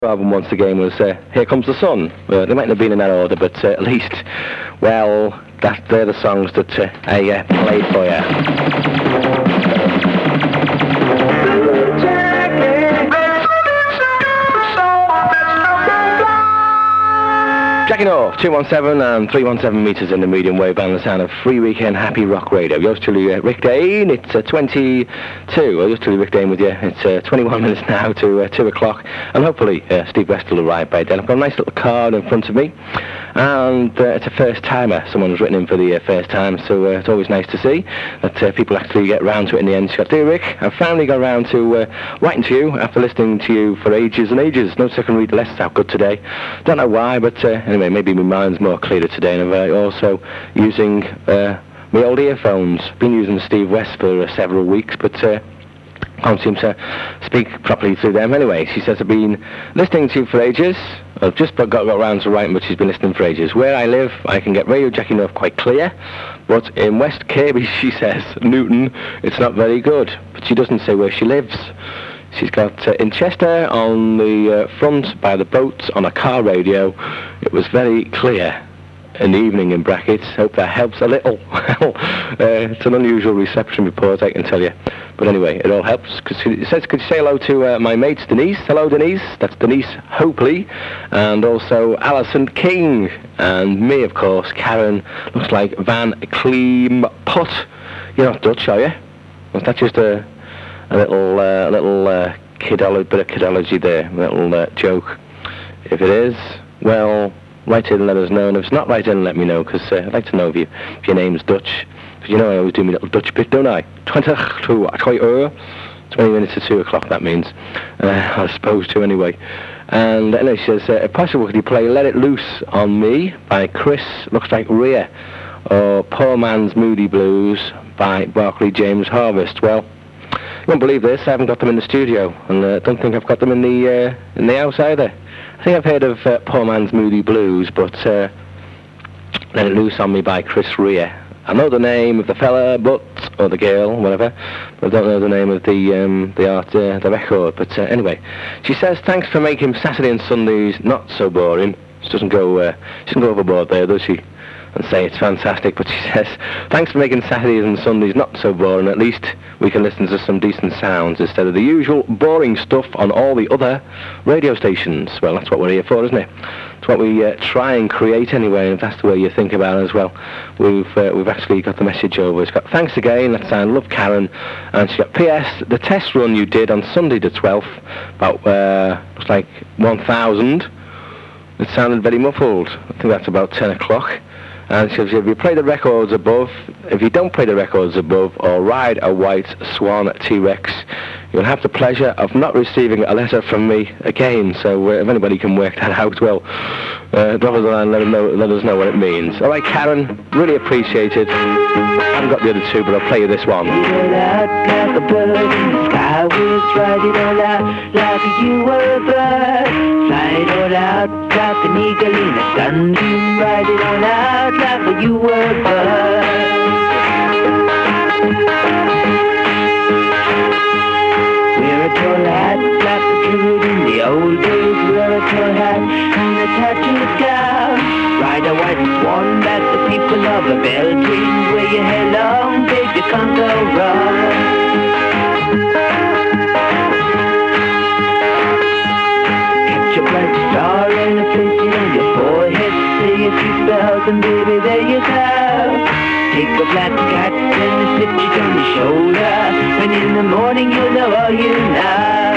album once again was Here Comes the Sun. They mightn't have been in that order, but at least, well, they're the songs that I played for you. Jacking off, 217 and 317 metres in the medium wave band, the sound of Free Weekend Happy Rock Radio. Yours truly, Rick Dane. It's 22. Yours truly, Rick Dane with you. It's 21 minutes now to 2 o'clock, and hopefully Steve West will arrive by then. I've got a nice little card in front of me, and it's a first timer. Someone's written in for the first time, so it's always nice to see that people actually get round to it in the end. She's got, "Dear Rick, I've finally got round to writing to you after listening to you for ages and ages. No second read the letters out good today. Don't know why, but anyway, maybe my mind's more clearer today, and I'm also using my old earphones. Been using Steve West for several weeks, but can't seem to speak properly through them. Anyway, she says, I've been listening to you for ages. I've just got around to writing, but she's been listening for ages. Where I live, I can get radio jacking off quite clear, but in West Kirby, she says, Newton, it's not very good. But she doesn't say where she lives. She's got in Chester on the front by the boats on a car radio. It was very clear in the evening in brackets. Hope that helps a little. It's an unusual reception report, I can tell you. But anyway, it all helps. It says, could you say hello to my mates, Denise? Hello, Denise. That's Denise Hopley. And also Alison King. And me, of course, Karen. Looks like Van Kleemput. You're not Dutch, are you? Was that just a little bit of kidology there, a little joke? If it is, well, write in and let us know, and if it's not, write in and let me know, because I'd like to know if your name's Dutch, because you know I always do my little Dutch bit, don't I? 20 minutes to 2 o'clock, that means, I suppose to anyway. And anyway, she says, if possible, could you play Let It Loose on Me by Chris, looks like Rhea, or Poor Man's Moody Blues by Barclay James Harvest. Well, you won't believe this, I haven't got them in the studio, and I don't think I've got them in the house either. I think I've heard of Poor Man's Moody Blues, but Let It Loose on Me by Chris Rea. I know the name of the fella, or the girl, whatever, but I don't know the name of the record. But anyway, she says, thanks for making Saturday and Sundays not so boring. She doesn't go overboard there, does she? And say it's fantastic, but she says, thanks for making Saturdays and Sundays not so boring. At least we can listen to some decent sounds instead of the usual boring stuff on all the other radio stations. Well, that's what we're here for, isn't it? It's what we try and create anyway, and if that's the way you think about it as well. We've actually got the message over. It's got, thanks again, that's I love Karen. And she's got, P.S. the test run you did on Sunday the 12th, about, looks like 1,000. It sounded very muffled. I think that's about 10 o'clock. And she says, if you play the records above, if you don't play the records above, or ride a white swan T-Rex, you'll have the pleasure of not receiving a letter from me again. So if anybody can work that out, well, drop us a line, let us know what it means. All right, Karen, really appreciate it. I haven't got the other two, but I'll play you this one. Like a bird in the sky, was riding all out like you were a bird. Flying all out like an eagle in a sunbeam, riding all out like you were a bird. Wear a tall hat like the druid in the old days. Wear a tall hat and a tattooed gown. Ride a white swan like the people of a Belgium. Wear your hair long, babe, you can't go wrong. Catch a bright star and a place on your forehead. Say a few spells and baby, there you go. Take a black cat and slip it on your shoulder, and in the morning you'll know all you know.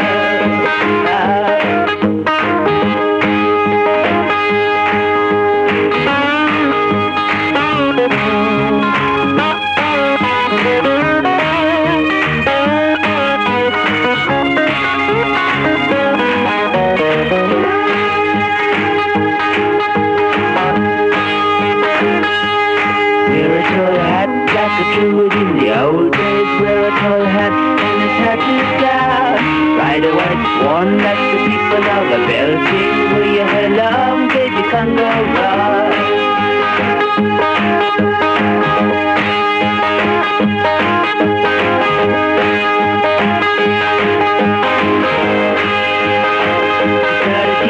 Druid in the old days, wear a tall hat and a tattooed gown. Ride a white swan like the people of a Belgium. Wear your hair long, baby, you can't go wrong. Gotta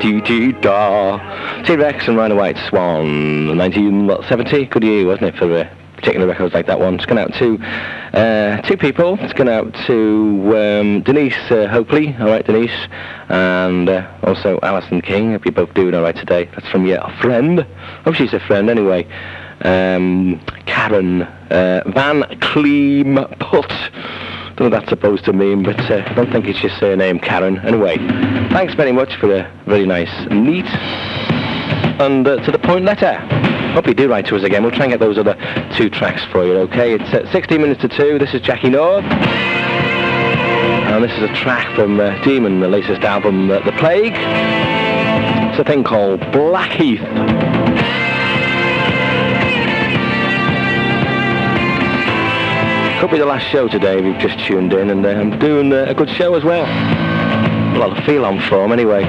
da. T-Rex and Rhino White Swan, 1970, good year, wasn't it, for particular records like that one. It's gone out to two people. It's gone out to Denise Hopley, all right, Denise, and also Alison King. Hope you're both doing all right today. That's from your friend. Hope she's a friend anyway. Karen Van Kleemput. Don't know what that's supposed to mean, but I don't think it's your surname, Karen. Anyway, thanks very much for a very nice, neat, and to the point letter. Hope you do write to us again. We'll try and get those other two tracks for you, okay? It's 16 minutes to 2. This is Jackie North. And this is a track from Demon, the latest album, The Plague. It's a thing called Blackheath. Could be the last show today if you've just tuned in, and I'm doing a good show as well. A lot of feel on form anyway.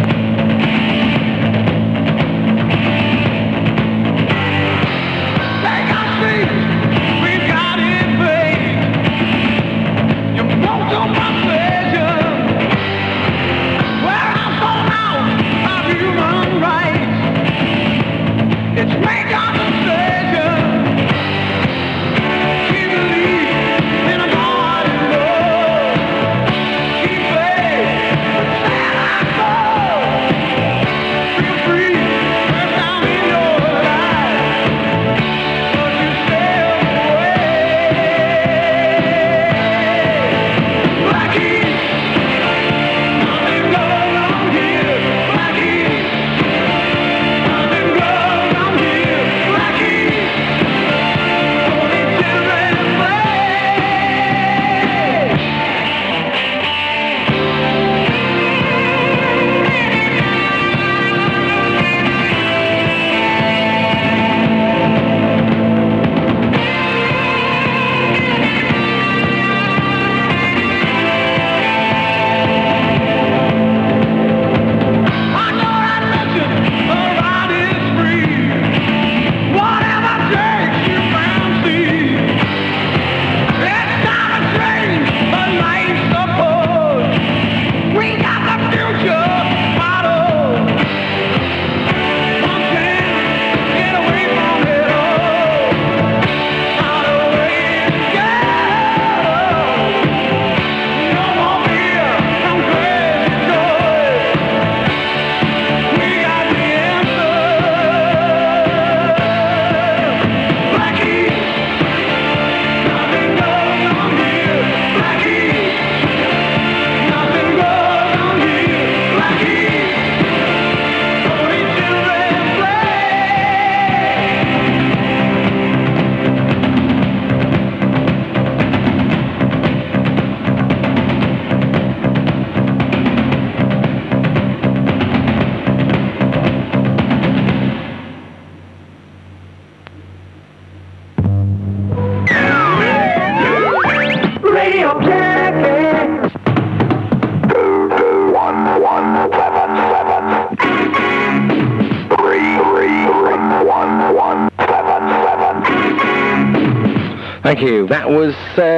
Thank you. That was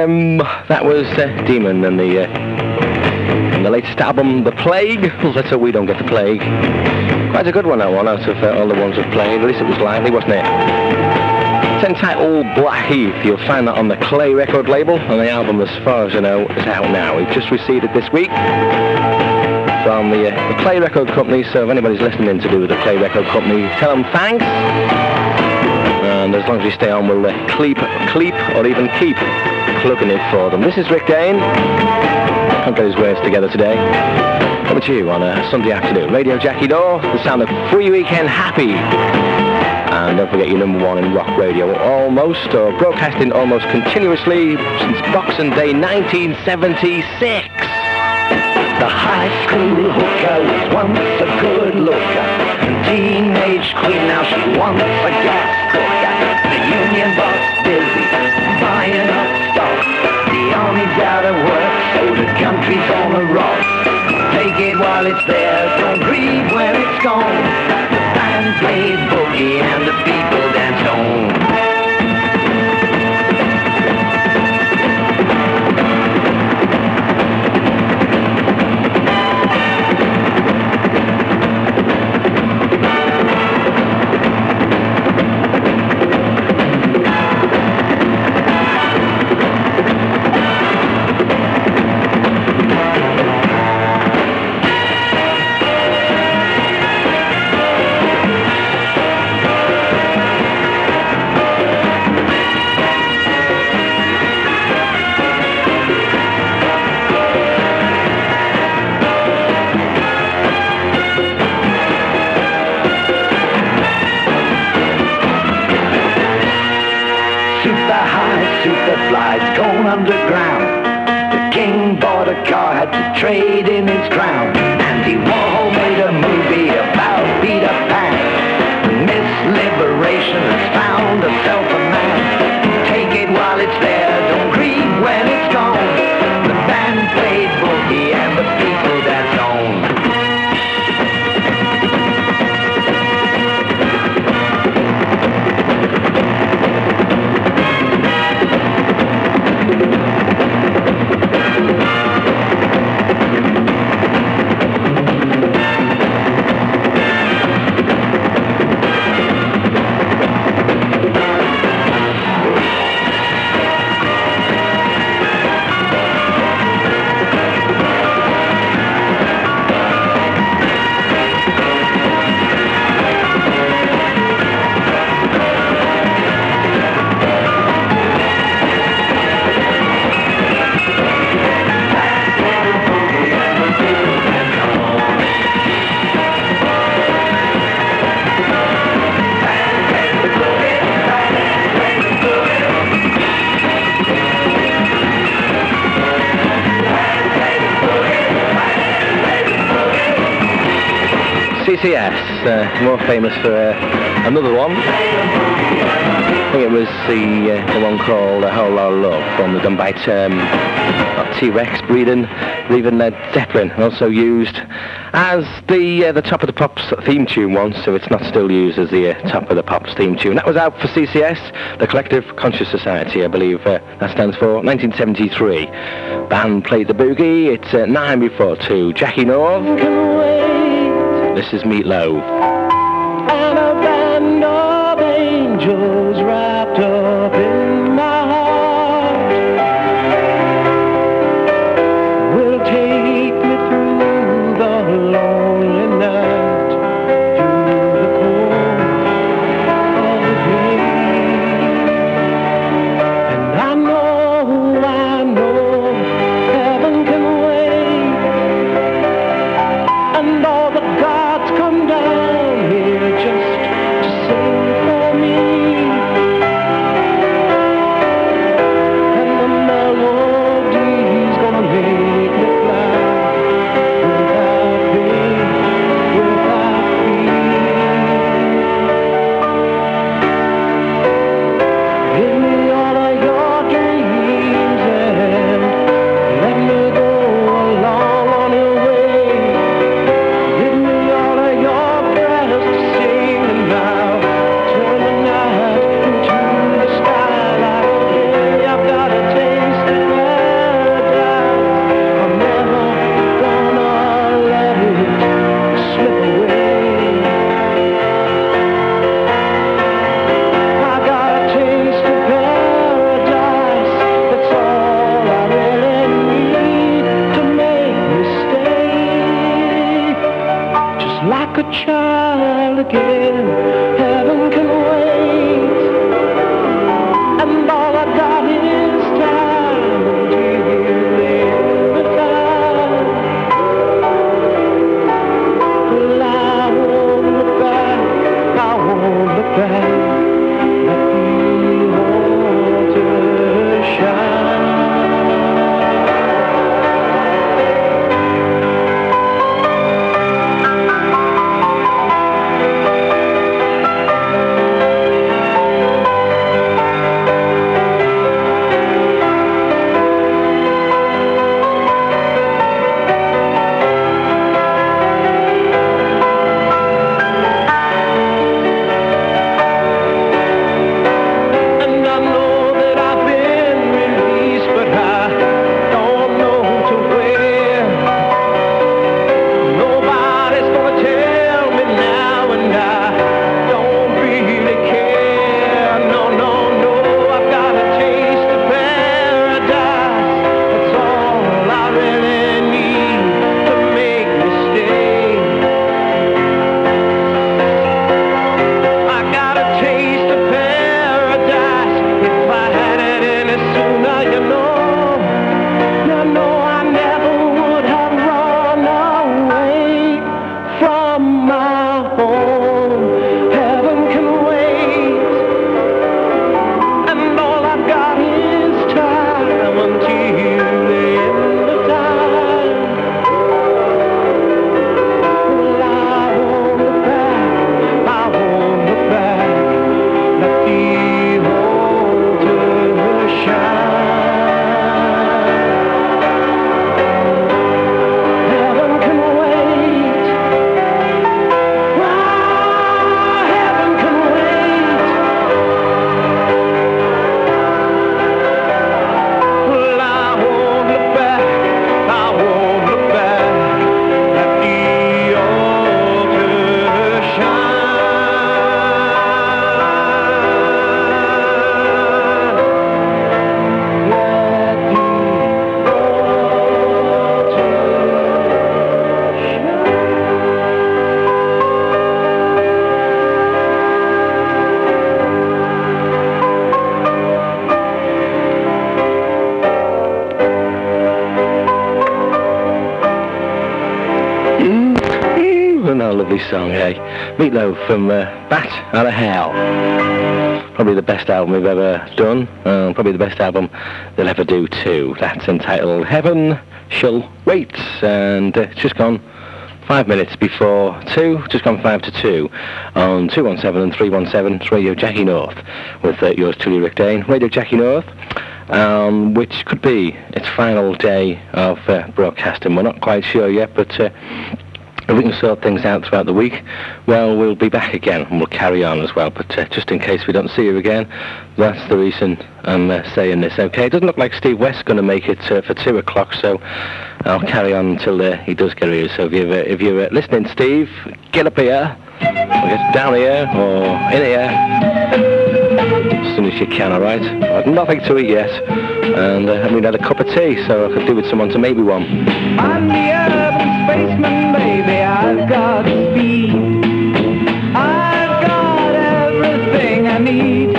Demon and the latest album, The Plague. Let's hope we don't get the plague. Quite a good one, that one, out of all the ones we've played. At least it was lively, wasn't it? It's entitled Blackheath. You'll find that on the Clay record label, and the album, as far as I know, is out now. We've just received it this week from the Clay Record Company, so if anybody's listening to do with the Clay Record Company, tell them thanks. And as long as you stay on, we'll cleep, or even keep plugging it for them. This is Rick Dane. Can't get his words together today. Coming to you on a Sunday afternoon. Radio Jackie Dore, the sound of Free Weekend Happy. And don't forget your number one in rock radio, almost, or broadcasting almost continuously since Boxing Day 1976. The high school hooker was once a good looker. The teenage queen, now she wants a gas cooker. The union boss busy buying up stock. The army's out of work, so the country's on the rock. Take it while it's there, don't grieve when it's gone. The band played boogie and the people danced on. superflies gone underground. The king bought a car, had to trade in his crown. Andy Warhol made a movie about Peter Pan. Miss Liberation has found herself a man. Take it while it's there, don't grieve when it's gone. The band played boogie and the people danced on. CCS, more famous for another one. I think it was the one called A Whole Lot of Love, one done by T-Rex, breathing Led Zeppelin, also used as the Top of the Pops theme tune once, so it's not still used as the Top of the Pops theme tune. That was out for CCS, the Collective Conscious Society, I believe that stands for, 1973. Band played the boogie, it's 9 before 2. Jackie North. This is Meat Loaf. And a band of angels wrapped up in my heart will take me through the lonely night, through the cold of the day. And I know heaven can wait, and all the gods come down here just to sing for me. And the melody's gonna make me fly without pain, without fear. Give me all of your dreams and let me go along on your way. Give me all of your prayers to sing, and now turn the night lovely song, eh? Meatloaf from Bat Out of Hell. Probably the best album we've ever done. Probably the best album they'll ever do too. That's entitled Heaven Shall Wait. And it's just gone 5 minutes before 2, just gone 5 to 2 on 217 and 317. It's Radio Jackie North with yours truly, Rick Dane. Radio Jackie North, which could be its final day of broadcasting. We're not quite sure yet, but if we can sort things out throughout the week, well, we'll be back again and we'll carry on as well. But just in case we don't see you again, that's the reason I'm saying this, okay? It doesn't look like Steve West's going to make it for 2 o'clock, so I'll carry on until he does get here. So if you're listening, Steve, get up here, or get down here, or in here, as soon as you can, all right? I've nothing to eat yet, and I haven't had a cup of tea, so I could do with someone to make me one. I'm the urban spaceman, baby, I've got speed. I've got everything I need.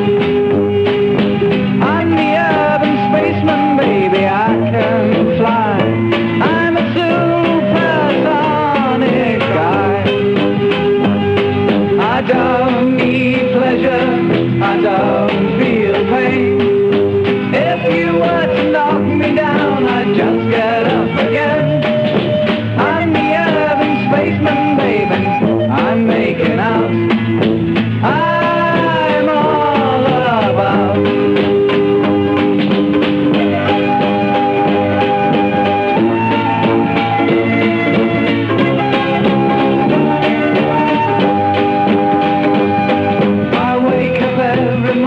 I'm the urban spaceman, baby, I can fly. I'm a supersonic guy. I don't need pleasure, I don't feel pain. If you were to knock me down, I'd just get up again. I'm the urban spaceman, baby, I'm making out. I'm all about. I wake up every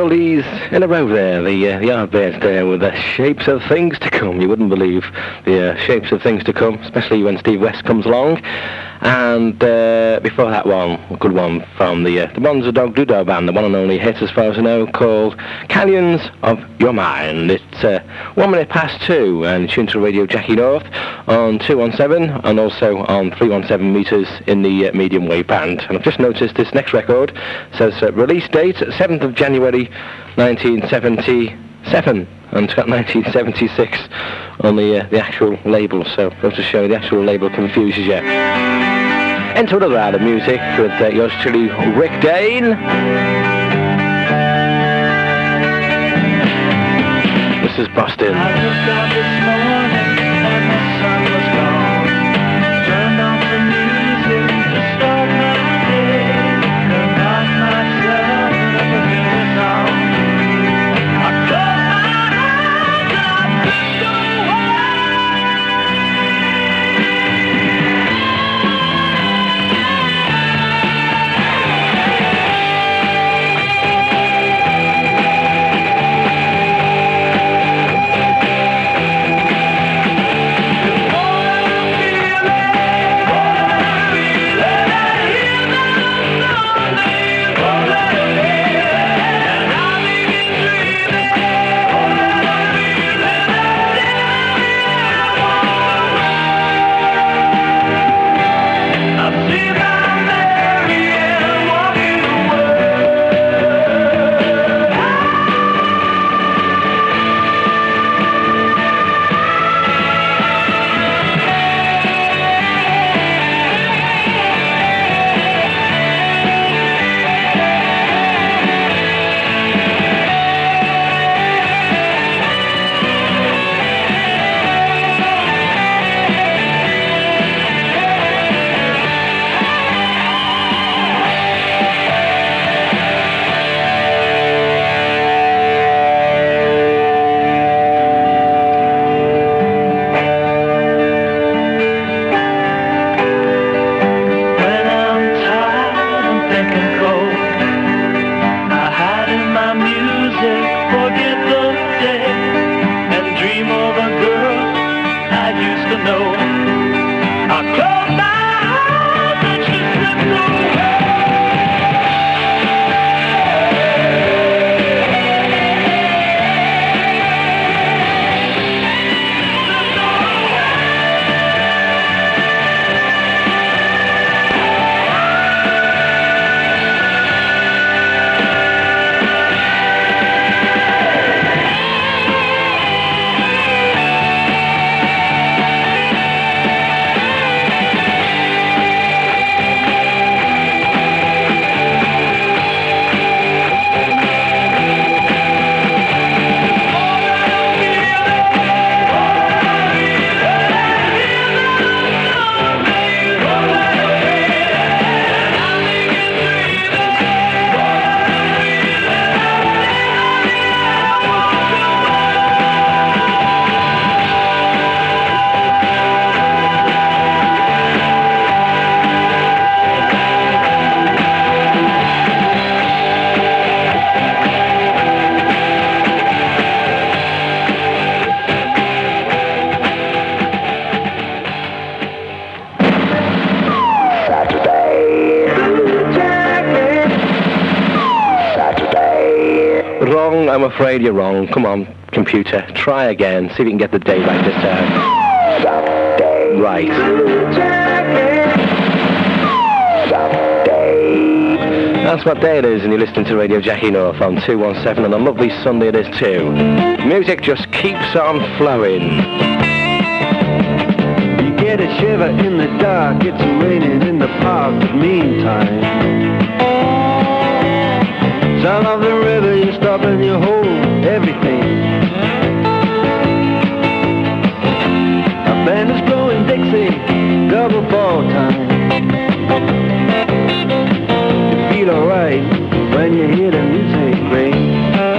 oldies in a row there, the Yardbirds there with the Shapes of Things to Come. You wouldn't believe the Shapes of Things to Come, especially when Steve West comes along. And before that one, a good one from the Bonzo Dog Doodah Band, the one and only hit as far as I know, called Canyons of Your Mind. It's 1 minute past 2, and it's into Radio Jackie North on 217 and also on 317 metres in the medium wave band. And I've just noticed this next record says release date 7th of January 1977, and it's got 1976 on the actual label, so I'll just show you the actual label confuses you. Into another hour of music with yours truly, Rick Dane. This is Boston. I looked up this morning and the sun was gone. Turned on the music to start my day. And knocked myself up a good song. I closed my eyes and I pushed away. I'm afraid you're wrong. Come on, computer, try again. See if you can get the day right this time. Someday. Right. Someday. That's what day it is, and you're listening to Radio Jackie North on 217, and a lovely Sunday it is too. Music just keeps on flowing. You get a shiver in the dark, it's raining in the park, but meantime, sound of the river, you stop and you hold everything. A band is blowing Dixie, double fall time. You feel alright when you hear the music ring.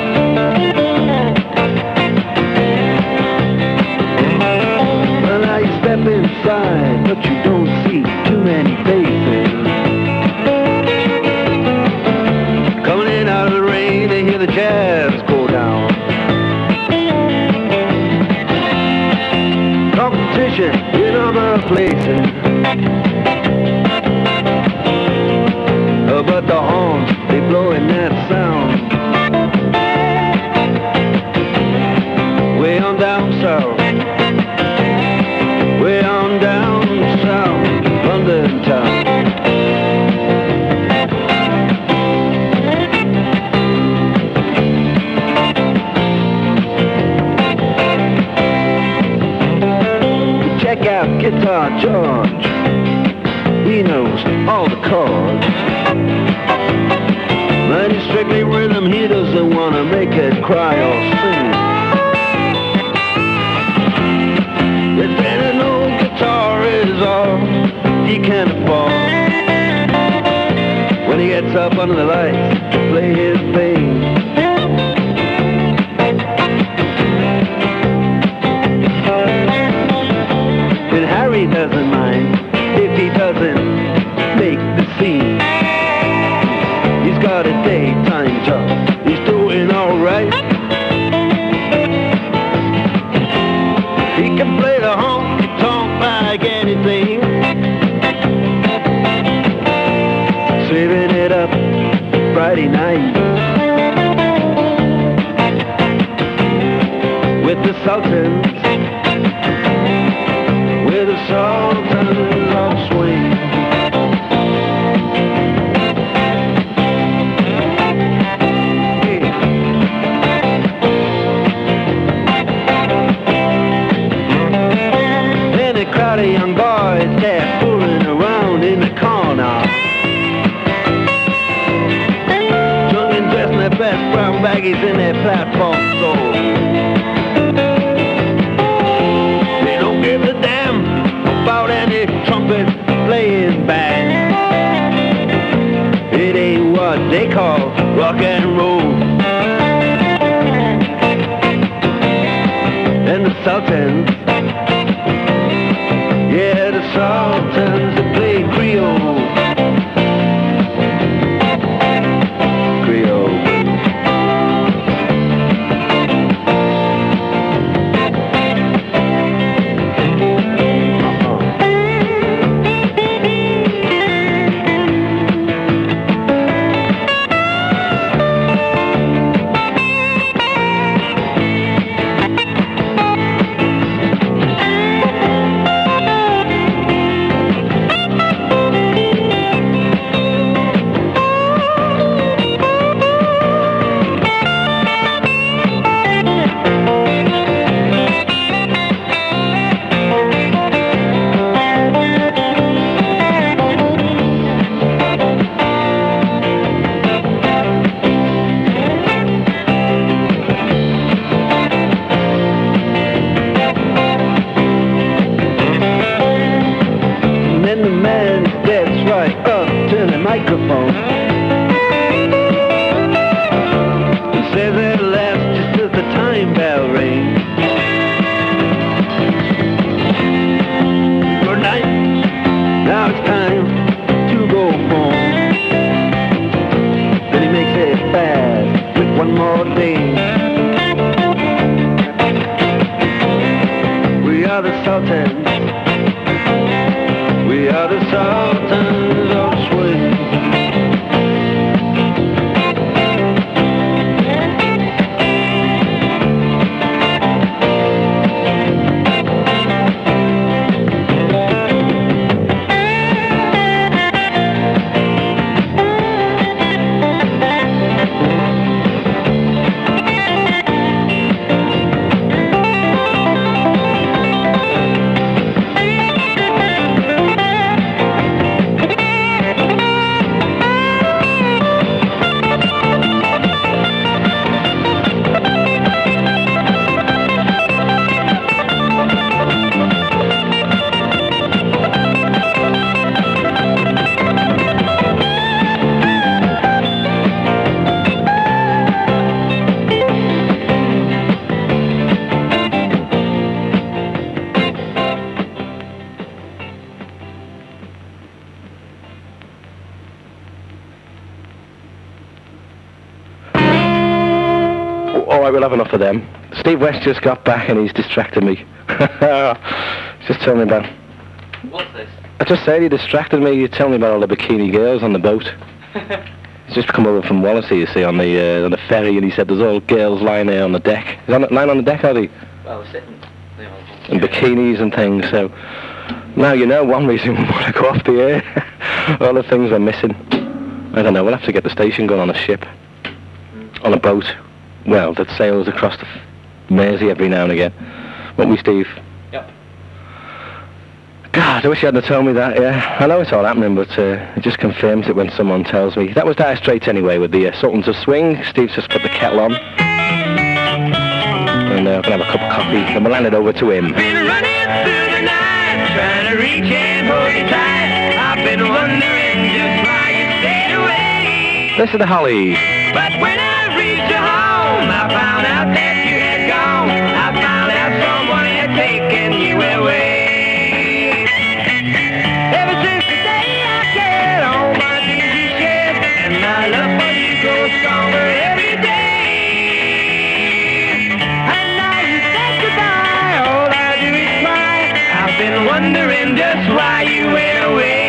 Well, now you step inside, but you don't see too many faces. Coming in out of the rain, they hear the jazz fishing in other places. But the horns, they blowing that sound way on down south, way on down south, London town. Check out Guitar George, he knows all the chords. But he's strictly rhythm, he doesn't want to make it cry or sing. If any old guitar is all he can afford, when he gets up under the lights to play his thing. And Harry doesn't mind if he doesn't make the scene. He's got a daytime job, he's doing alright. He can play the honky-tonk like anything, saving it up Friday night with the Sultans, with the Sultans of swing. Crowd of young boys, they're fooling around in the corner, drunk and dressed in their best brown baggies in their platform soles. They don't give a damn about any trumpet playing band. It ain't what they call rock and roll. And the Sultans, yeah, the Sultans that play Creole. Creole. Microphone. Says it'll last just as the time bell rings. Good night, now it's time to go home. Then he makes it fast with one more thing. We are the Sultans, we are the Sultans of swing. right, we'll have enough of them. Steve West just got back and he's distracted me. He's just telling me about... What's this? I just said he distracted me. You tell me about all the bikini girls on the boat. He's just come over from Wallasey, you see, on the ferry, and he said there's all girls lying there on the deck. Is lying on the deck, are they? Well, we're sitting. And bikinis and things, so... Now you know one reason we want to go off the air. All the things we're missing. I don't know, we'll have to get the station going on a ship. On a boat. Well, that sails across the Mersey every now and again. Won't we, Steve? Yep. God, I wish you hadn't told me that, yeah. I know it's all happening, but it just confirms it when someone tells me. That was Dire Straits anyway, with the Sultans of Swing. Steve's just put the kettle on. And I'm going to have a cup of coffee, and we'll hand it over to him. Been running through the night, trying to reach and hold you tight. I've been wondering just why you stayed away. This is the Hollies. But when I reached your home, I found out that you had gone. I found out someone had taken you away. Ever since the day I carried on my dingy shed, and my love for you grows stronger every day. And now you said goodbye, all I do is cry. I've been wondering just why you went away.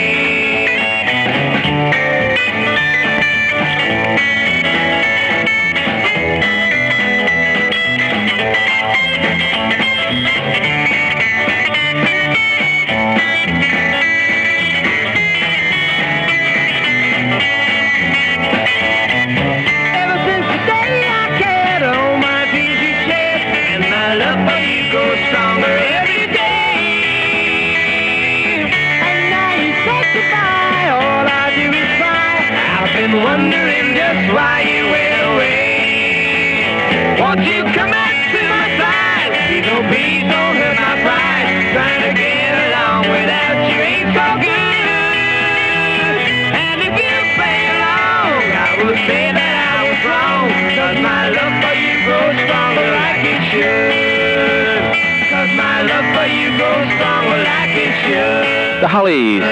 Wondering just why you went away. Won't you come back to my side? Please, oh, please don't hurt my pride. Trying to get along without you ain't so good. And if you play along, I will say that I was wrong. Cause my love for you grows stronger like it should. Cause my love for you grows stronger like it should. The Hollies.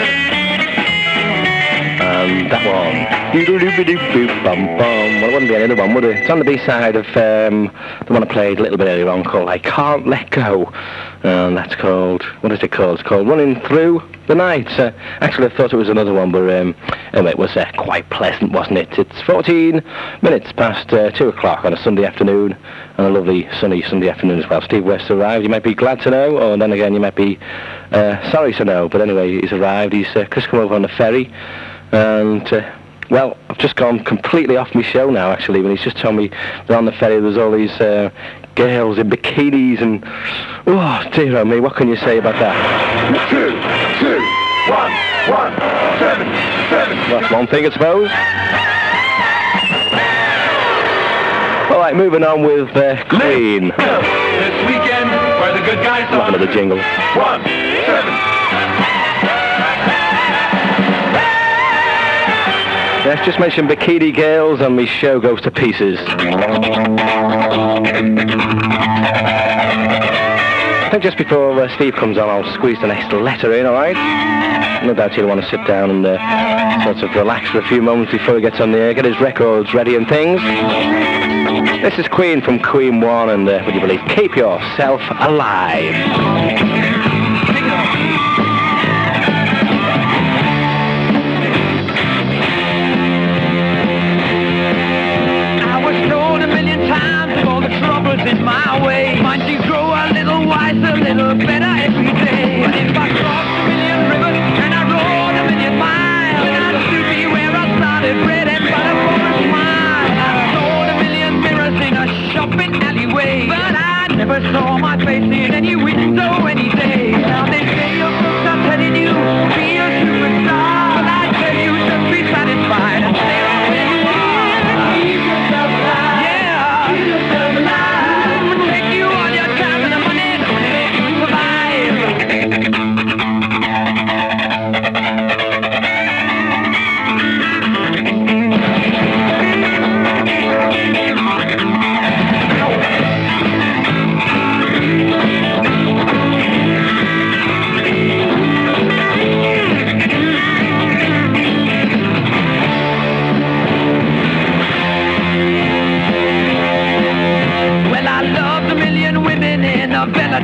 And that one. Well, it wouldn't be another one, would it? It's on the B-side of the one I played a little bit earlier on called I Can't Let Go. And that's called, what is it called? It's called Running Through the Night. Actually, I thought it was another one, but anyway, it was quite pleasant, wasn't it? It's 14 minutes past 2 o'clock on a Sunday afternoon, and a lovely sunny Sunday afternoon as well. Steve West arrived. You might be glad to know, or then again, you might be sorry to know. But anyway, he's arrived. He's just come over on the ferry. And, well, I've just gone completely off my show now, actually, when he's just told me that on the ferry there's all these girls in bikinis and... Oh, dear oh me, what can you say about that? 2, 2, 1, 1, 7, 7. That's one thing, I suppose. All right, moving on with Queen. This weekend, where the good guys Looking at the jingle. 1, 7. Let's just mention bikini girls and my show goes to pieces. I think just before Steve comes on, I'll squeeze the next letter in, all right? No doubt he'll want to sit down and sort of relax for a few moments before he gets on the air, get his records ready and things. This is Queen from Queen 1 and, would you believe, Keep Yourself Alive. In my way, might you grow a little wiser, a little better every day. But if I crossed a million rivers and I rode a million miles, then I'd still be where I started, bread and butter for a smile. I sold a million mirrors in a shopping alleyway, but I never saw my face in any window any day. Now they say your books are telling you be a superstar, but I tell you just be satisfied and stay right where you are. Keep yourself alive. Yeah, keep yourself alive.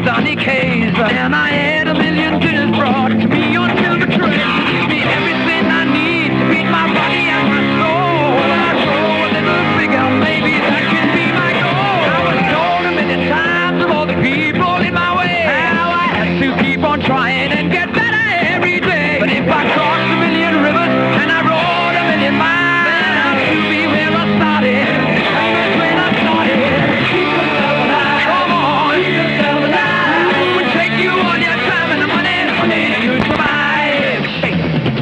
Donny K's. And I had a million dinners brought to me on silver tray. Give me everything I need to feed my body and my soul. When I grow a little bigger, maybe that can be my goal. I was told a million times of all the people in my way. How I had to keep on trying and get better every day. But if I crossed a million rivers and I rode a million miles, then I'd still be where I started. That's when I started. Keep yourself alive. Come on, keep yourself alive. It would take you all your time and the money, you'd survive. Hey.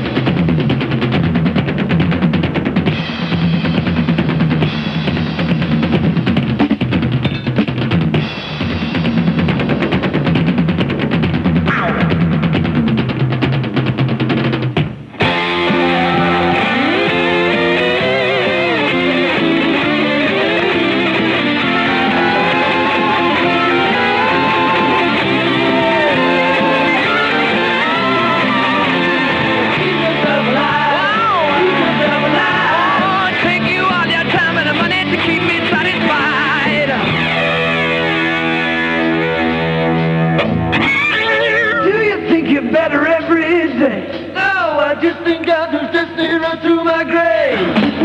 Better every day. No, I just think I'll just stay right through my grave.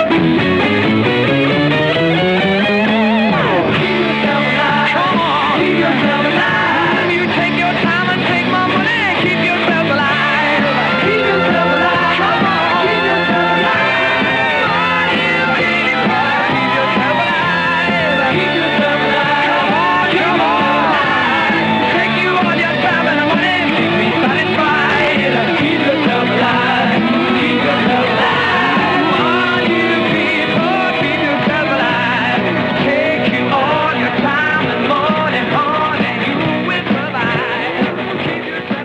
Come on, keep yourself alive. You take your time and take my money. Keep yourself alive. Keep yourself alive. Come on, keep yourself alive. Keep yourself alive. Keep yourself alive. Come on. Take you all your time and money. Keep me satisfied. Keep yourself alive. Keep yourself alive. All you people, keep yourself alive. Take you all your time and money, and you will survive. Keep yourself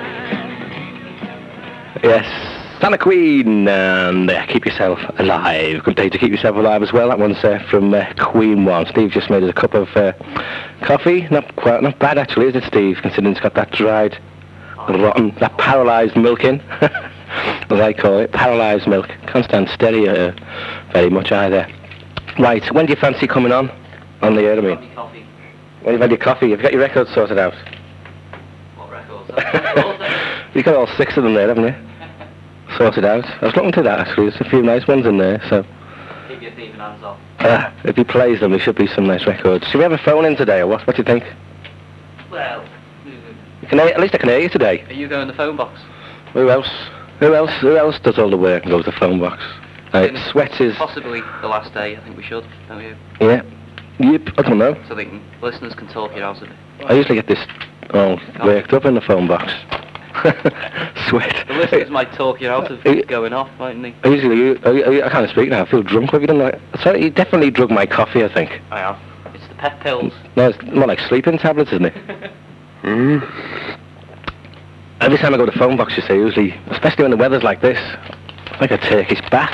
alive. Yes, Santa Queen, and keep yourself alive. Good day to keep yourself alive as well. That one's from Queen One. Steve just made us a cup of coffee. Not bad actually, is it, Steve? Considering it's got that dried, rotten, that paralysed milk in, as I call it, paralysed milk. Can't stand steady very much either. Right, when do you fancy coming on the air? I mean, Coffee. when you've had your coffee, have you got your records sorted out? What records? You've got all 6 of them there, haven't you? Sorted out. I was looking to that actually. There's a few nice ones in there, so Keep your thieving hands off. if he plays them, there should be some nice records. Should we have a phone in today, or what? What do you think? Well, At least I can hear you today. are you going the phone box? Who else? Who else does all the work and goes to the phone box? Sweats is... Possibly the last day, I think we should, don't you? Yeah. Yep, I don't know. So listeners can talk you out of it. I usually get this all worked up in the phone box. Sweat. The listeners might talk you out of going off, mightn't they? I usually... I can't speak now. I feel drunk. Have you done that? Sorry, you definitely drug my coffee, I think. I have. It's the pet pills. No, it's more like sleeping tablets, isn't it? Every time I go to the phone box, you see, usually, especially when the weather's like this, like a Turkish bath.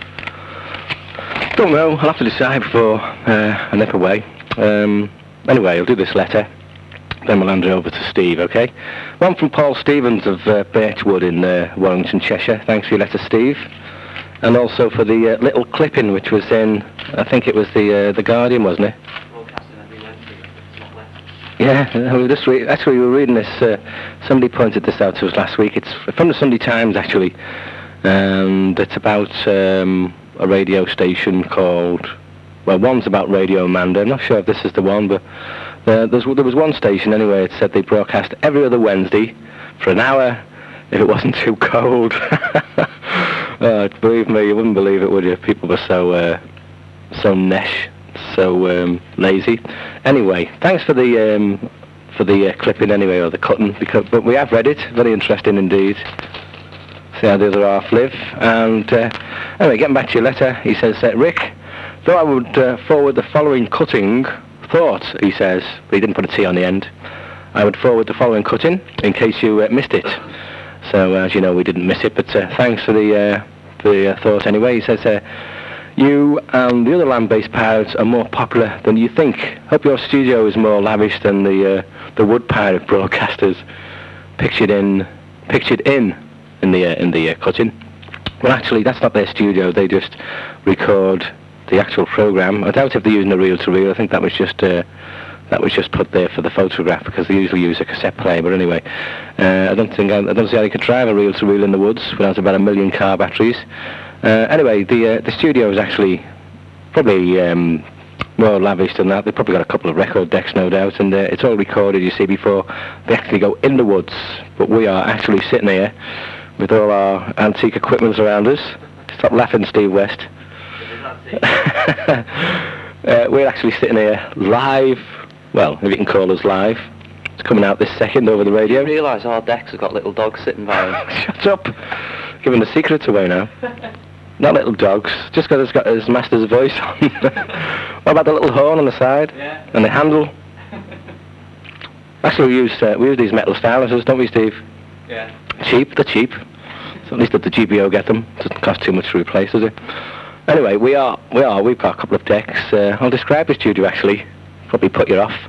Don't know. I'll have to decide before I nip away. Anyway, I'll do this letter. Then we'll hand it over to Steve, okay? One from Paul Stevens of Birchwood in Warrington, Cheshire. Thanks for your letter, Steve. And also for the little clipping which was in, I think it was the Guardian, wasn't it? Broadcasting every Wednesday, it's not left. Yeah, we just actually we were reading this. Somebody pointed this out to us last week. It's from the Sunday Times actually, and it's about a radio station called. Well, one's about Radio Amanda. I'm not sure if this is the one, but there was one station anyway. It said they broadcast every other Wednesday for an hour if it wasn't too cold. Believe me, you wouldn't believe it, would you? People were so nesh, so lazy. Anyway, thanks for the clipping anyway, or the cutting, but we have read it. Very interesting indeed. See how the other half live. And anyway, getting back to your letter, he says, Rick, though I would forward the following cutting thought, he says, but he didn't put a T on the end. I would forward the following cutting in case you missed it. So as you know, we didn't miss it, but thanks for the thought anyway. He says, you and the other land-based pirates are more popular than you think. Hope your studio is more lavish than the wood pirate broadcasters pictured in the cutting. Well, actually, that's not their studio. They just record the actual program. I doubt if they're using a reel-to-reel. I think that was just the That was just put there for the photograph because they usually use a cassette player. But anyway, I don't see how you could drive a reel-to-reel in the woods without about 1 million car batteries. Anyway, the studio is actually probably more lavish than that. They've probably got a couple of record decks, no doubt, and it's all recorded, you see, before they actually go in the woods. But we are actually sitting here with all our antique equipment around us. Stop laughing, Steve West. We're actually sitting here live. Well, if you can call us live. It's coming out this second over the radio. You realise our decks have got little dogs sitting by them? Shut up! Giving the secrets away now. Not little dogs, just because it's got his master's voice on. What about the little horn on the side? Yeah. And the handle? Actually, we use these metal silencers, don't we, Steve? Yeah. Cheap, they're cheap. So at least at the GPO get them. Doesn't cost too much to replace, does it? Anyway, we've got a couple of decks. I'll describe the studio actually. Probably put you off.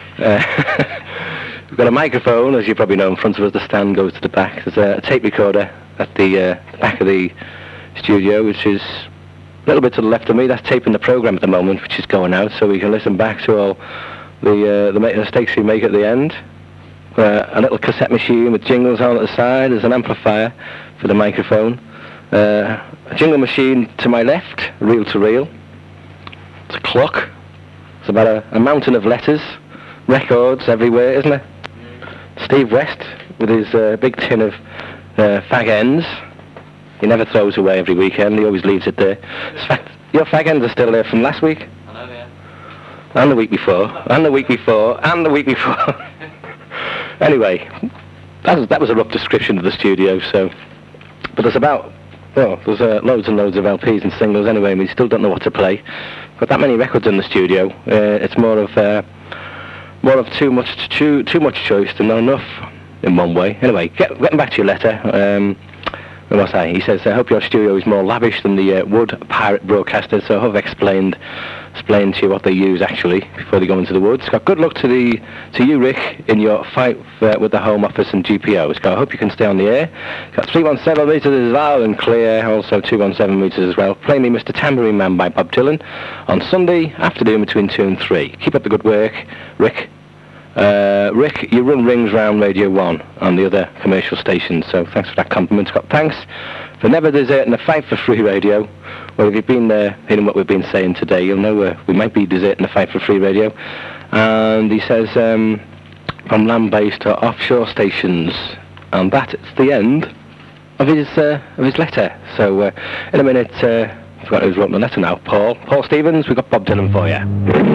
We've got a microphone, as you probably know, in front of us. The stand goes to the back. There's a tape recorder at the back of the studio, which is a little bit to the left of me. That's taping the program at the moment, which is going out, so we can listen back to all the mistakes we make at the end. A little cassette machine with jingles on at the side. There's an amplifier for the microphone. A jingle machine to my left, reel to reel. It's a clock. It's about a mountain of letters, records everywhere, isn't there? Steve West with his big tin of fag ends. He never throws away every weekend. He always leaves it there. In fact, your fag ends are still there from last week. I know, yeah. And the week before. And the week before. And the week before. Anyway, that was a rough description of the studio. So, but there's loads and loads of LPs and singles anyway, and we still don't know what to play. Got that many records in the studio. It's more of too much choice than not enough in one way. Anyway, getting back to your letter. What was I? He says, I hope your studio is more lavish than the Wood Pirate broadcaster. So I hope I've explained to you what they use actually before they go into the woods. Got good luck to you, Rick, in your fight with the Home Office and GPO. It's got, I hope you can stay on the air. Got 317 metres as loud and clear, also 217 metres as well. Play me Mr. Tambourine Man by Bob Dylan on Sunday afternoon between 2 and 3. Keep up the good work, Rick. Rick, you run rings round Radio 1 on the other commercial stations, so thanks for that compliment. Scott, thanks for never deserting a fight for free radio. Well, if you've been hearing what we've been saying today, you'll know we might be deserting a fight for free radio. And he says, from land-based to offshore stations, and that's the end of his letter. So in a minute, I forgot who's wrote the letter now. Paul Stevens, we've got Bob Dylan for you.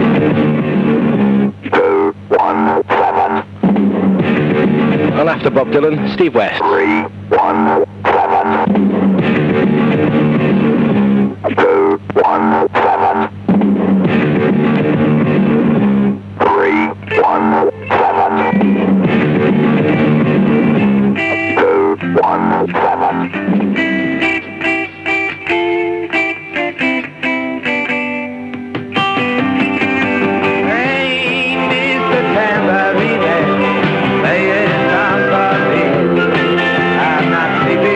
217. And after Bob Dylan, Steve West. 317. 217. 217.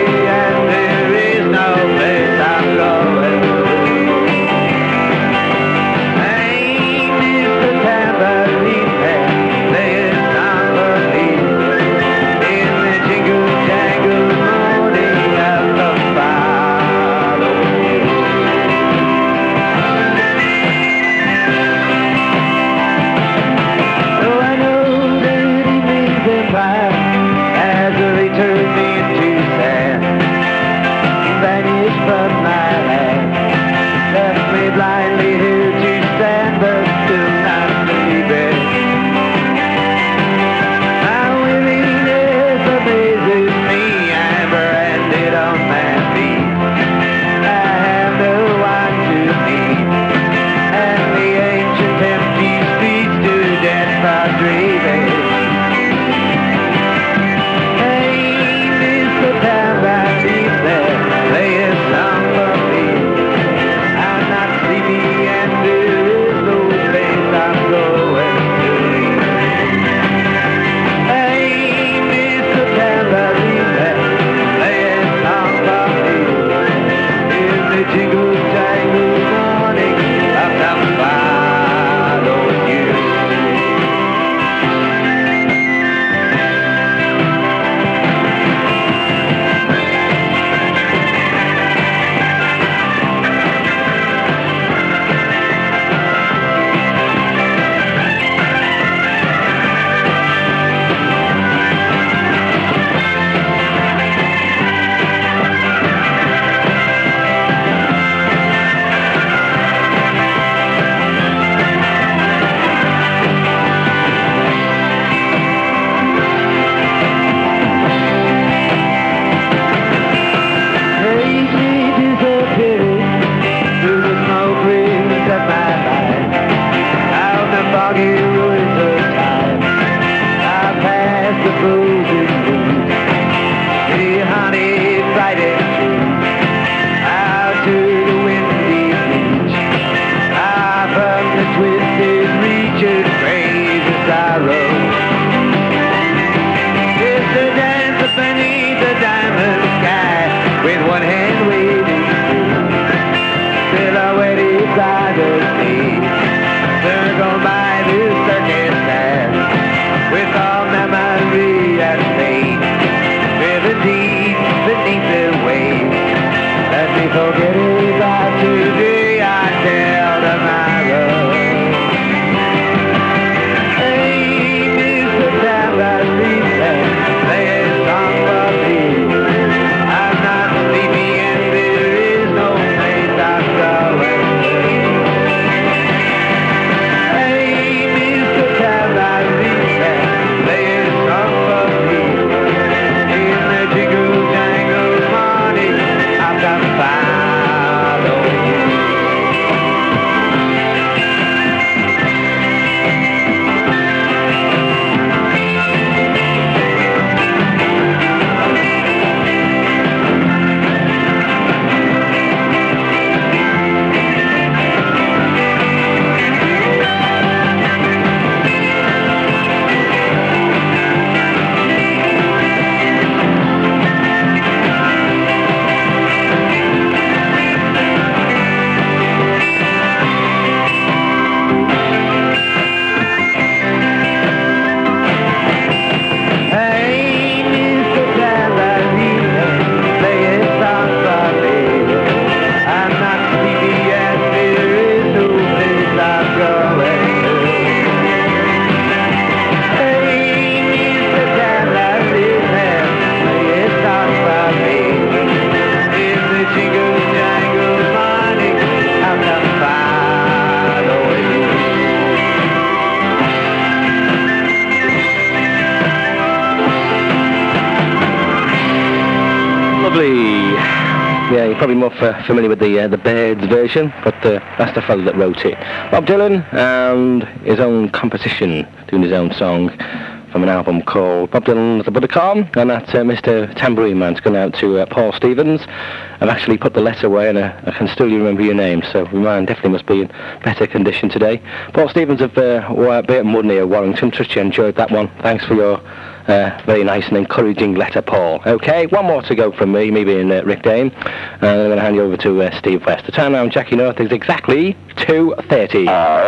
Lovely. Yeah, you're probably more familiar with the Byrds version, but that's the fellow that wrote it. Bob Dylan and his own composition, doing his own song from an album called Bob Dylan the Buttercorn, and that's Mr. Tambourine Man's gone out to Paul Stevens. I've actually put the letter away and I can still remember your name, so your man definitely must be in better condition today. Paul Stevens of Burton Wood near Warrington, trust you enjoyed that one. Thanks for your very nice and encouraging letter, Paul. Okay, one more to go from me being Rick Dane, and I'm going to hand you over to Steve West. The time now on Jackie North is exactly 2:30.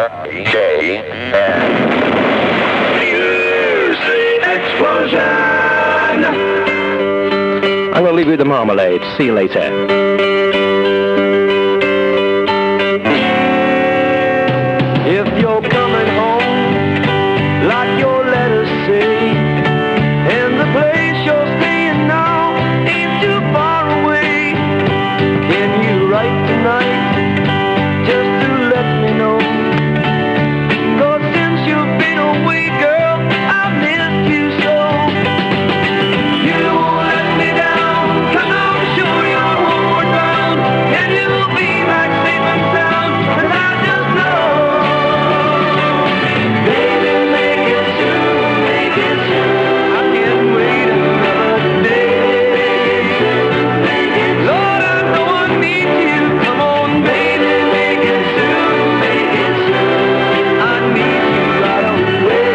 Explosion! I'm going to leave you with the Marmalade. See you later. If you're coming home, like your letters say, and the place you're staying now ain't too far away, can you write tonight just to let me know? 'Cause since you've been away, girl, I've missed you so. You won't let me down, 'cause I'm sure you're homeward bound, and you'll be back safe and sound, and I just know. Baby, make it soon, make it soon. I can't wait another day. Lord, I know I need you. Come on, baby, make it soon, make it soon. I need you right away.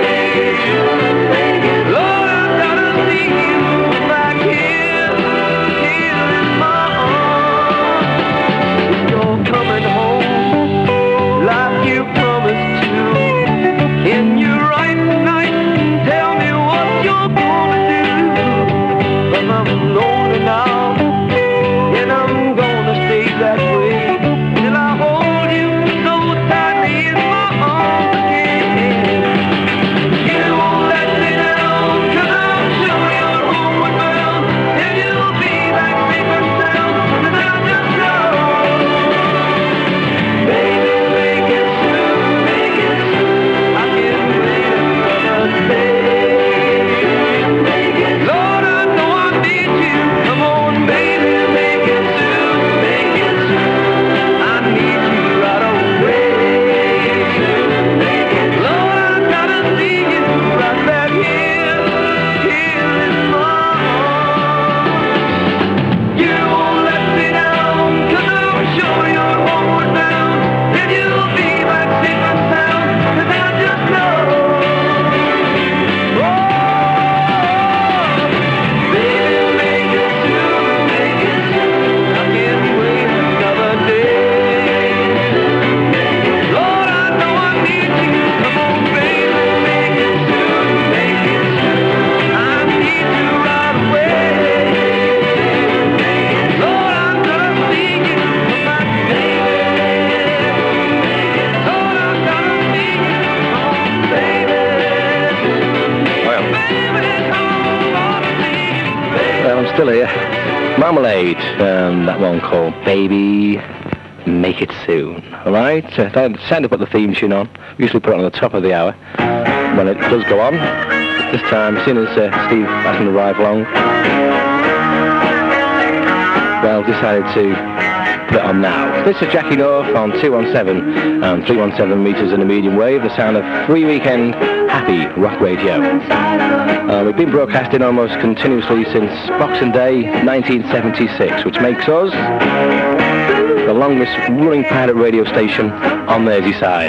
Lord, I gotta see you back here in my arms. If you're coming home like you promised to, can you write tonight and tell me what you're gonna do? 'Cause I'm lonely now, and I'm gonna stay that way till I hold you so tightly in my arms again. You won't let me down, 'cause I'm sure you're homeward bound, and you'll be back safe and sound, and I just know. Baby, make it soon, make it soon. I can't wait another day. Lord, I know I need you. Come on, baby, make it soon, make it soon. I need you right away. Lord, I gotta see you right back here in my arms. You won't let me down, 'cause I'm sure you're homeward bound, and you'll be back safe and sound, and I just know. Oh, baby, make it soon, make it soon. I can't wait another day. Lord, I know I need you. Come on, baby, make it soon, make it soon. I need you right away. Lord, I gotta see you back there. Lord, I gotta see you. Come on, baby. Well, Baby, come on, wanna see you, baby. well, I'm still here. Marmalade, that one called Baby Make It Soon. Alright, that's time to put the theme tune on. We usually put it on the top of the hour when it does go on. This time, as soon as Steve hasn't arrived long, well, decided to put it on now. This is Jackie North on 217 and 317 metres in the medium wave, the sound of free weekend happy rock radio. We've been broadcasting almost continuously since Boxing Day 1976, which makes us the longest running pirate radio station on Merseyside.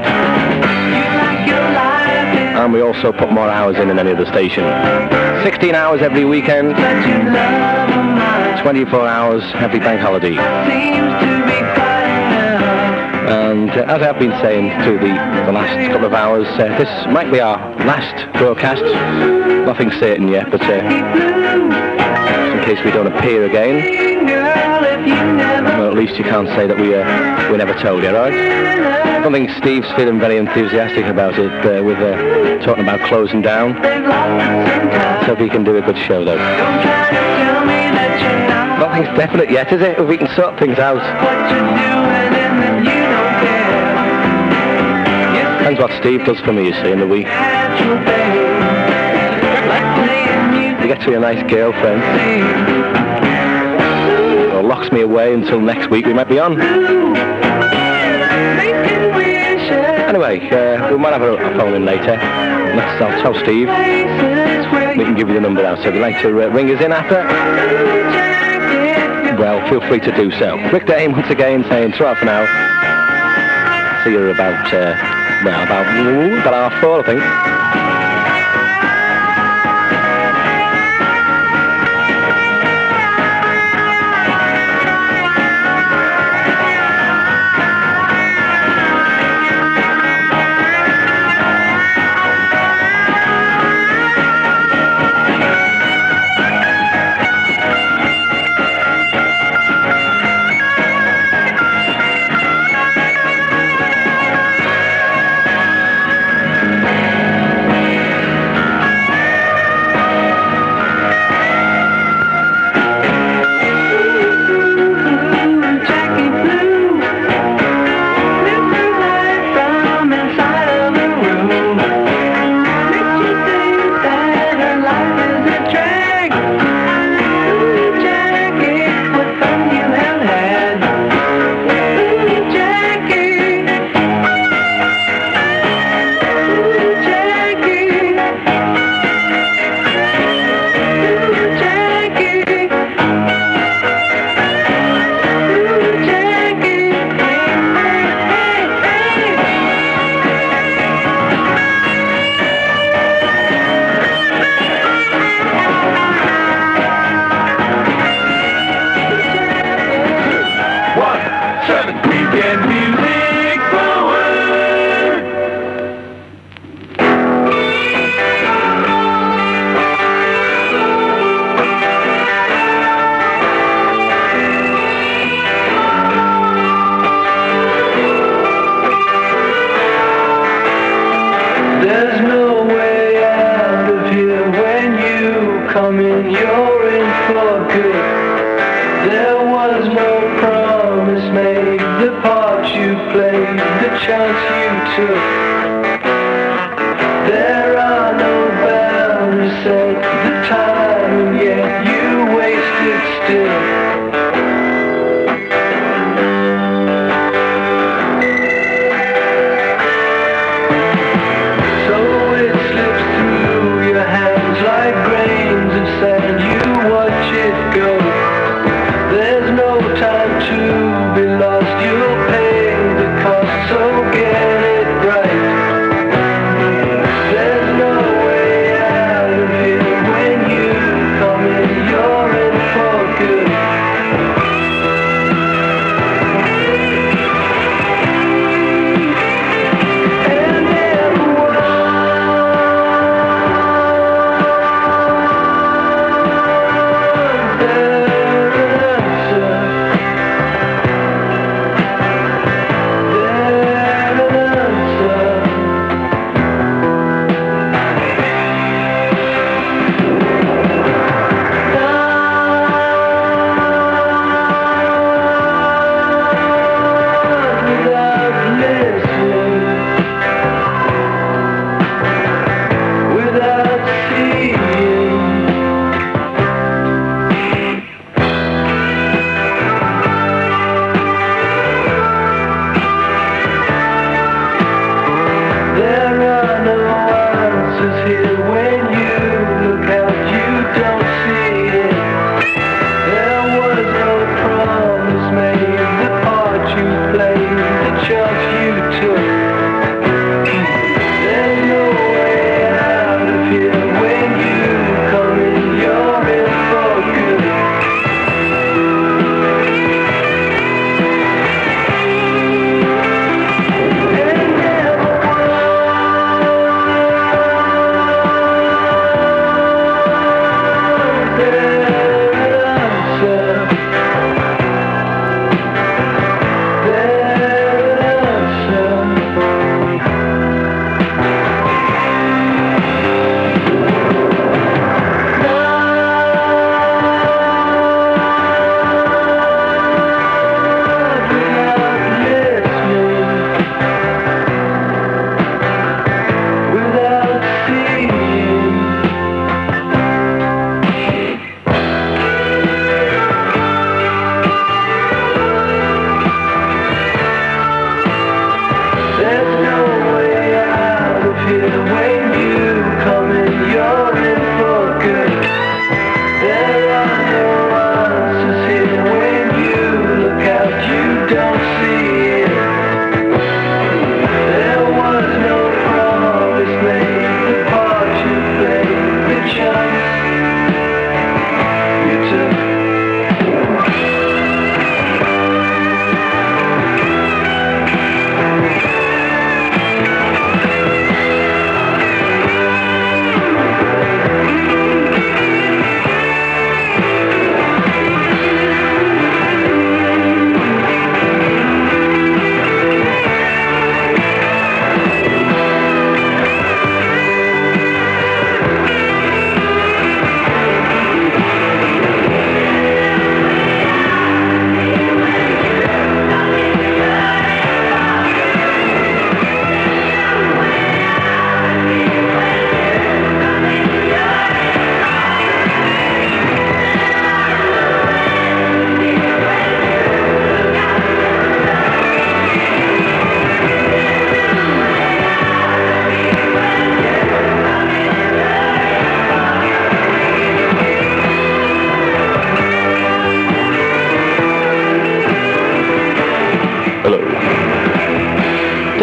And we also put more hours in than any other station. 16 hours every weekend, 24 hours every bank holiday. And as I've been saying through the last couple of hours, this might be our last broadcast. Nothing's certain yet, but in case we don't appear again, well, at least you can't say that we never told you, right? I don't think Steve's feeling very enthusiastic about it, with talking about closing down. Let's hope he can do a good show, though. Nothing's definite yet, is it? If we can sort things out. Depends what Steve does for me, you see, in the week. You get to be a nice girlfriend. locks me away until next week we might be on. Anyway, we might have a phone in later. I'll tell Steve. We can give you the number now, so if you'd like to ring us in after, well, feel free to do so. Rick Dane once again saying ta for now. See you about 4:30, I think.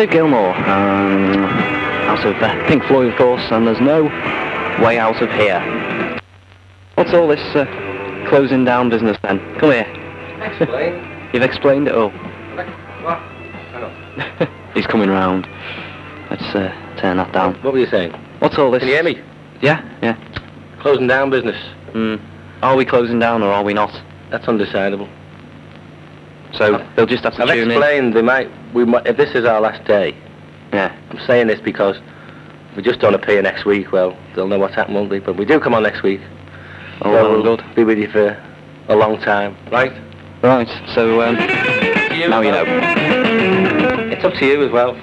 Dave Gilmour, out of Pink Floyd, of course, and there's no way out of here. What's all this closing down business then? Come here. Explain. You've explained it all. What? Hang on. He's coming round. Let's turn that down. What were you saying? What's all this? Can you hear me? Yeah. Closing down business. Are we closing down or are we not? That's undecidable. So they'll just have to I've tune explained we might, if this is our last day. in. Yeah. I'm saying this because we just don't appear next week. Well, they'll know what's happened, won't they? But we do come on next week. Oh, well and good. We'll be with you for a long time, right? Right. So now you know. It's up to you as well.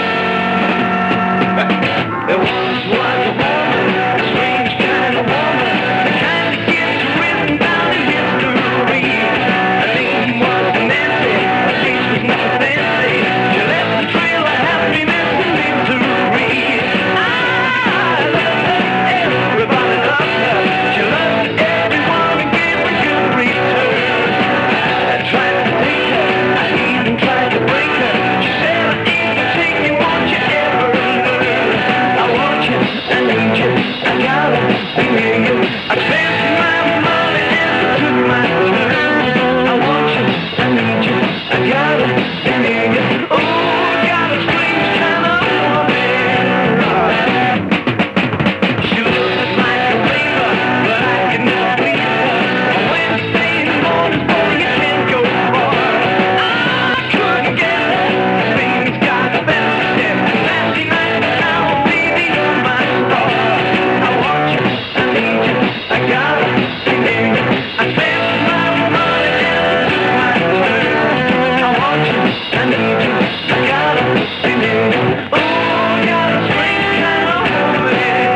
There once was a woman, a strange kind of woman, the kind that gets written down in history. Her name was Nancy, her face was not fancy. She left a trail of happiness and misery. I loved her, everybody loved her. She loved everyone and gave a good return. I tried to take her, I even tried to break her. She said, I ain't taking what you ever learned. I want you, I need you, I gotta be near you. I spent my money and I took my turn. I want you, I need you, I gotta be near you. Oh, got a strange kind of woman. She looks like a raver, but I can never please her. Wednesday morning, boy, you can't go far. I couldn't get her, things got better. Saturday night, now baby, you're my star. I want you, I need you, I gotta be near you. I spent my money and I took my turn. I want you, I need you, I gotta be near you. Oh, got a strange kind of woman.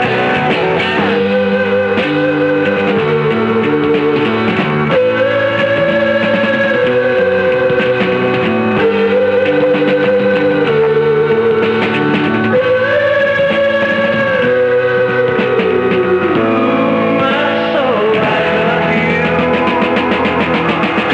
My soul, I love you.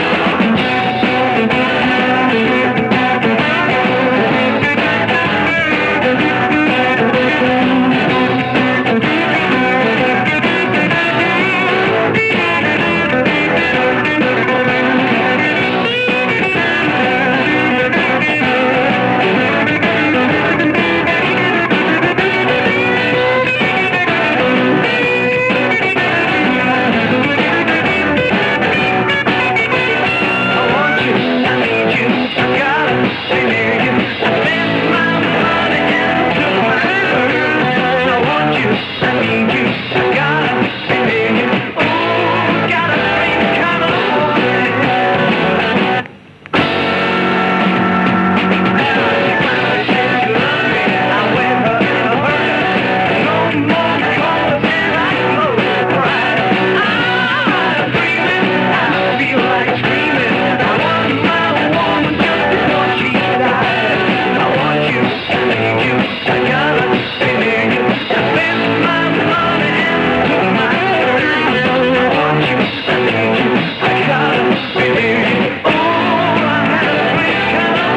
I want you, I need you, I gotta be near you. I spent my money and I took my turn. I want you, I need you, I gotta be near you. Oh, got a strange kind of woman. She finally said she loved me. I went her in a hurry. No more calls and I close my eyes. I'm dreaming, I feel like screaming. I want my woman just before she dies. I want you, I need you, I gotta be near you. I spent my money and I took my turn. I want you, I need you, I gotta be near you. Oh, I had a strange kind of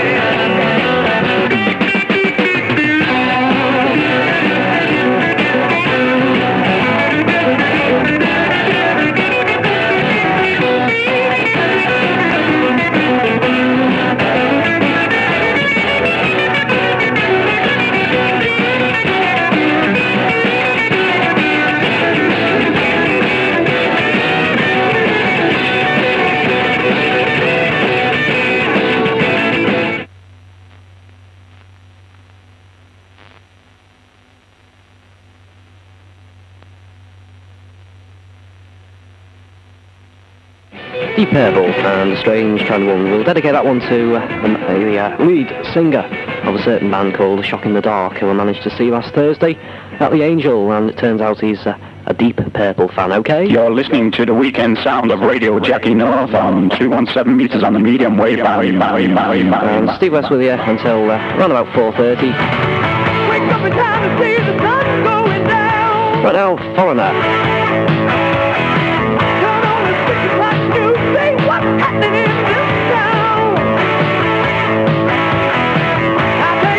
Deep Purple and a strange kind of woman. We'll dedicate that one to the lead singer of a certain band called A Shock in the Dark, who I managed to see last Thursday at the Angel, and it turns out he's a Deep Purple fan, okay? You're listening to the weekend sound of Radio Jackie North on 217 meters on the medium wave. And Steve West with you until around about 4:30. Wake up in time to see the sun going down. Right now, Foreigner. Turn on the switch like you see what's happening in this town. I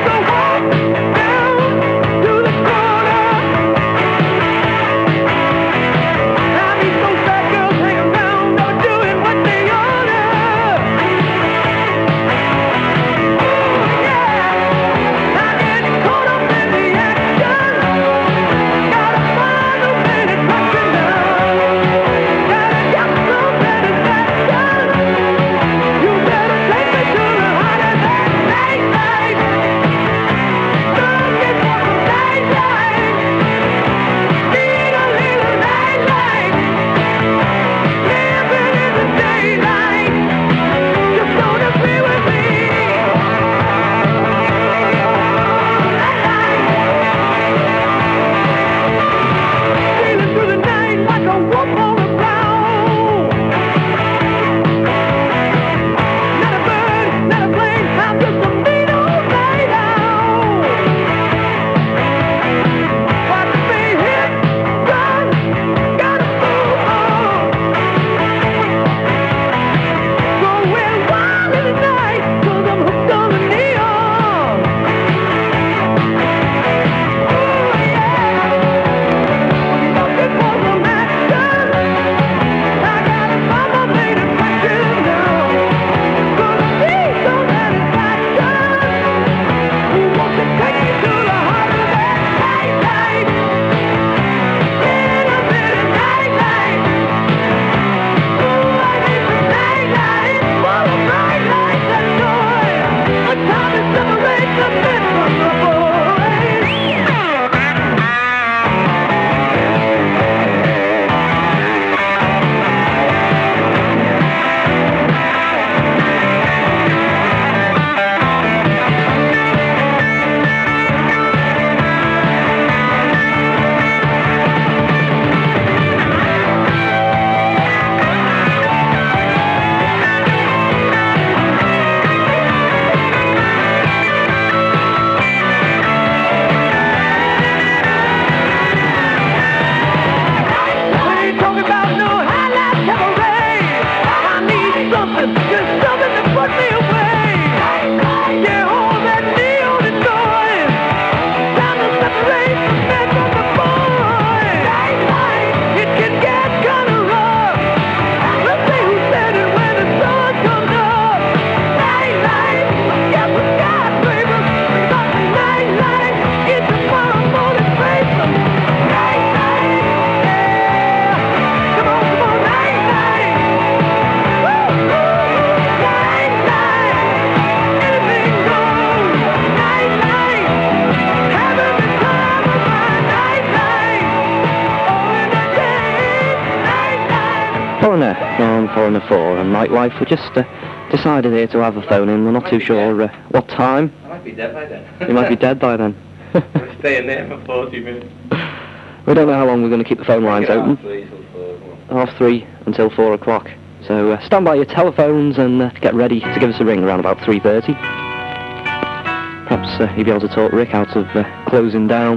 Foreigner on Foreigner 4 and Nightlife. We just decided here to have a phone in. We're not too sure what time. I might be dead by then. You might be dead by then. We're staying there for 40 minutes. We don't know how long we're going to keep the phone lines open. 3:30 until 4 o'clock. So stand by your telephones and get ready to give us a ring around about 3:30. Perhaps you'll be able to talk Rick out of closing down.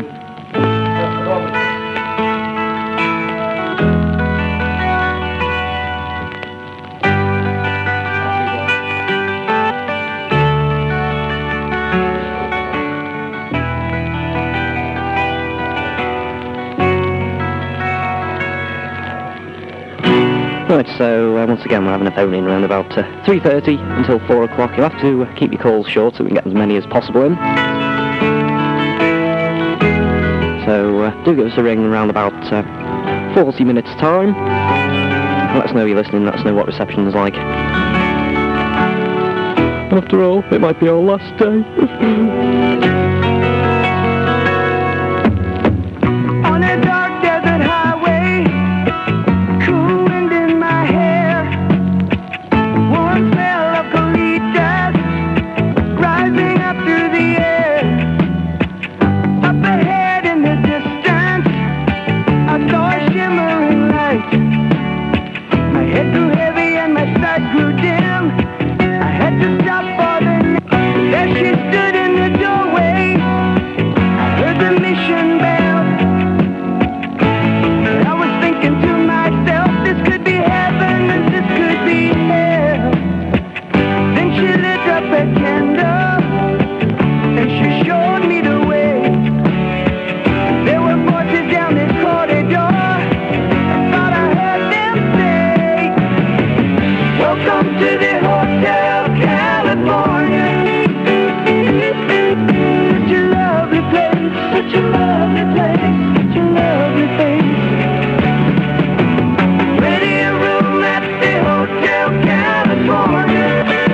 Right, so once again we're having a phone in around about 3:30 until 4 o'clock. You'll have to keep your calls short so we can get as many as possible in. So do give us a ring around about 40 minutes time. Let us know you're listening, let us know what reception is like. After all, it might be our last day. On a dark desert highway, cool wind in my hair, warm smell of colitas rising up through the air. Up ahead in the distance, I saw a shimmering light. My head grew heavy and my sight grew dim. I had to stop for the night. There she stood in the doorway. I heard the mission bell. I was thinking to myself, this could be heaven and this could be hell. Then she lit up a candle and she showed me the way. There were voices down this corridor. I thought I heard them say, welcome to the Hotel California. Such a lovely place, such a lovely place, such a lovely place. Ready a room at the Hotel California.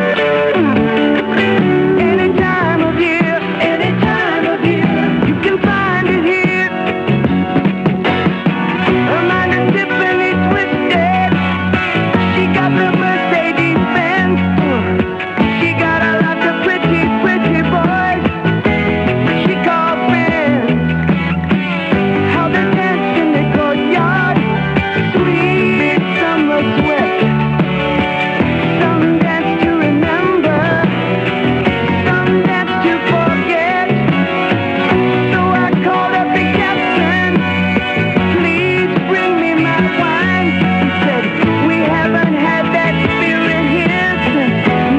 Any time of year, you can find it here. Her mind is Tiffany twisted. She got the Mercedes Benz. She got a lot of pretty, pretty boys. She called friends. How they danced in the courtyard. Sweet summer sweat. Some dance to remember. Some dance to forget. So I called up the captain. Please bring me my wine. He said, we haven't had that spirit here since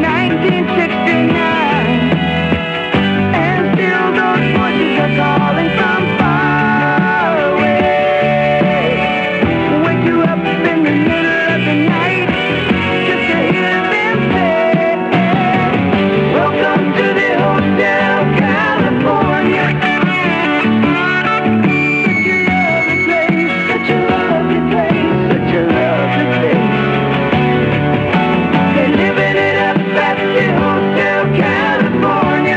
1969. And still those voices are calling from far away. Wake you up in the middle of the night just to hear them say, welcome to the Hotel California. Such a lovely place, such a lovely place. They're living it up at the Hotel California.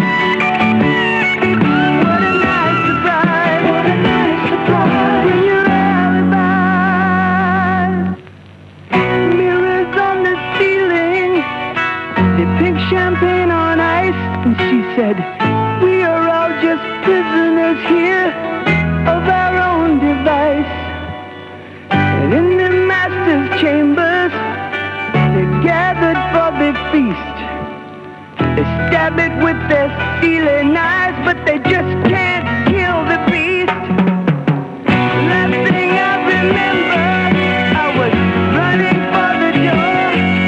What a nice surprise, what a nice surprise when you're alive. Mirrors on the ceiling, the pink champagne on ice, and she said, we are all just prisoners here of our own device. And in the master's chambers, they're gathered for the feast. They stab it with their steely knives, but they just can't kill the beast. Last thing I remember, I was running for the door.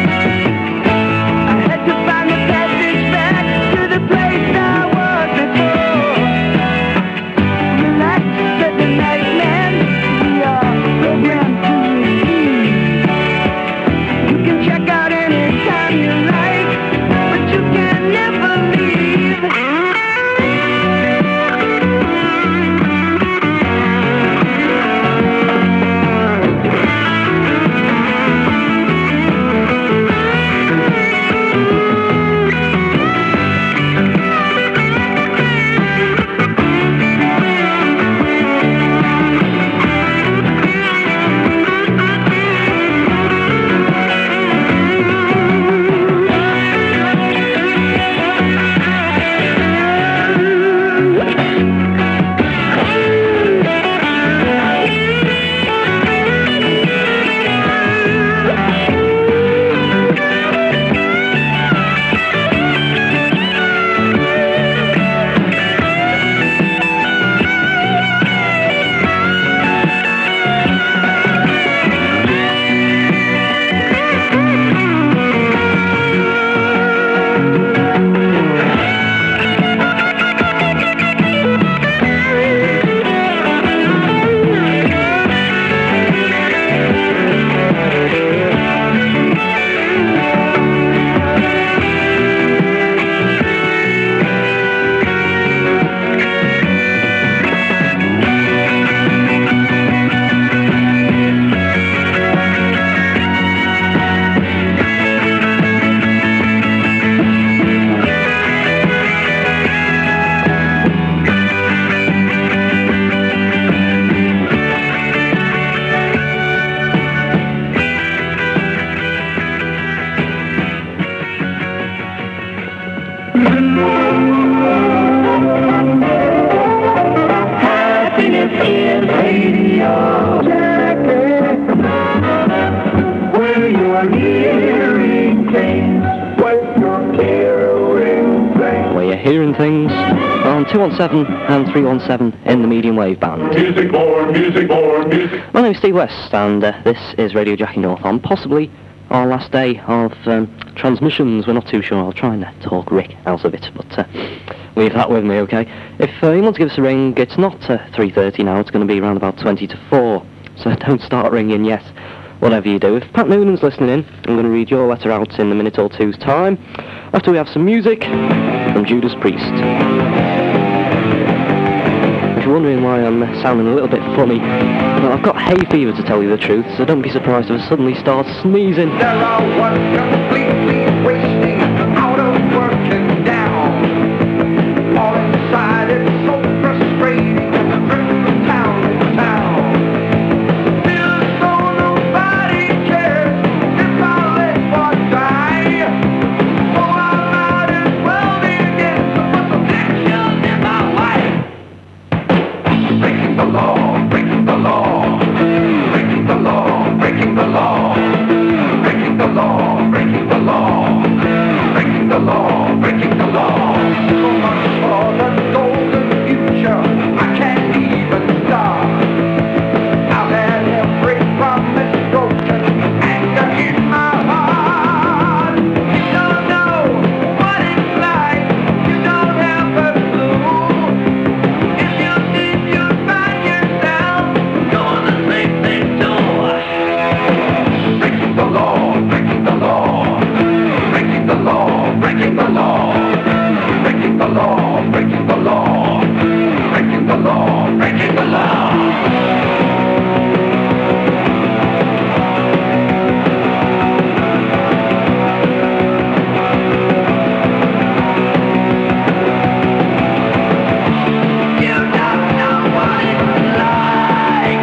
I had to find the passage back to the place I was before. Relax, said the night man, we are programmed to receive. You can check out anytime you like, but you can never leave. Hearing Things on 217 and 317 in the medium wave band. Music more, music more, music. My name's Steve West, and this is Radio Jackie North on possibly our last day of transmissions. We're not too sure. I'll try and talk Rick out of it, but leave that with me, okay? If you want to give us a ring, it's not 3:30 now. It's going to be around about 20 to 4, so don't start ringing yet. Whatever you do. If Pat Noonan's listening in, I'm going to read your letter out in a minute or two's time, after we have some music from Judas Priest. If you're wondering why I'm sounding a little bit funny, well, I've got hay fever to tell you the truth, so don't be surprised if I suddenly start sneezing. There are one completely wasting, out of working down. All inside it's so frustrating, and the trip from town to town. Feels so nobody cares if I let one die. So I might as well begin to put some action in my life. Breaking the law, breaking the law, breaking the law, breaking the law, breaking the law, breaking the law, breaking the law, breaking the law. So much for the golden future, I can't even start. I've had every promise broken, anger in my heart. You don't know what it's like, you don't have a clue. If you think you'll find yourself doing the same thing too. Breaking the law, breaking the law, breaking the law, breaking the law, breaking the law, breaking the law, breaking the law, breaking the law. You don't know what it's like.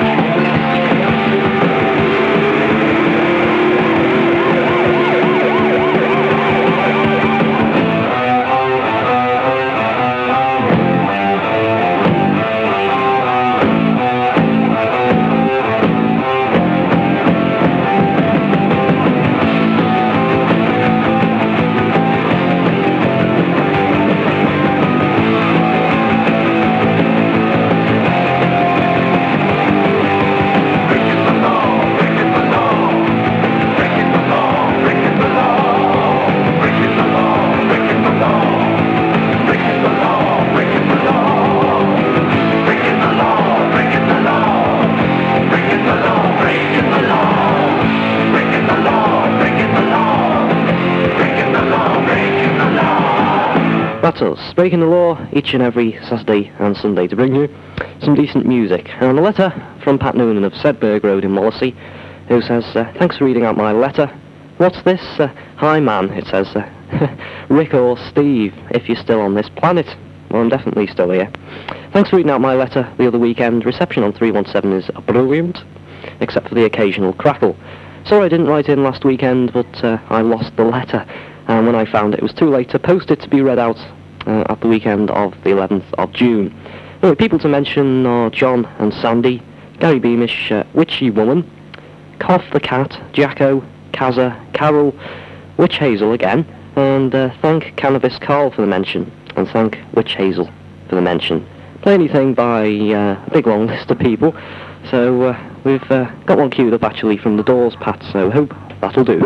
That's us, breaking the law each and every Saturday and Sunday to bring you some decent music. And a letter from Pat Noonan of Sedberg Road in Wallasey, who says, thanks for reading out my letter. What's this? Hi man, it says, Rick or Steve, if you're still on this planet. Well, I'm definitely still here. Thanks for reading out my letter the other weekend. Reception on 317 is brilliant, except for the occasional crackle. Sorry I didn't write in last weekend, but I lost the letter. And when I found it was too late to post it to be read out at the weekend of the 11th of June. Anyway, people to mention are John and Sandy, Gary Beamish, Witchy Woman, Cough the Cat, Jacko, Kazza, Carol, Witch Hazel again, and thank Cannabis Carl for the mention, and thank Witch Hazel for the mention. Play anything by a big long list of people, so we've got one queued up actually from the Doors, Pat, so hope that'll do.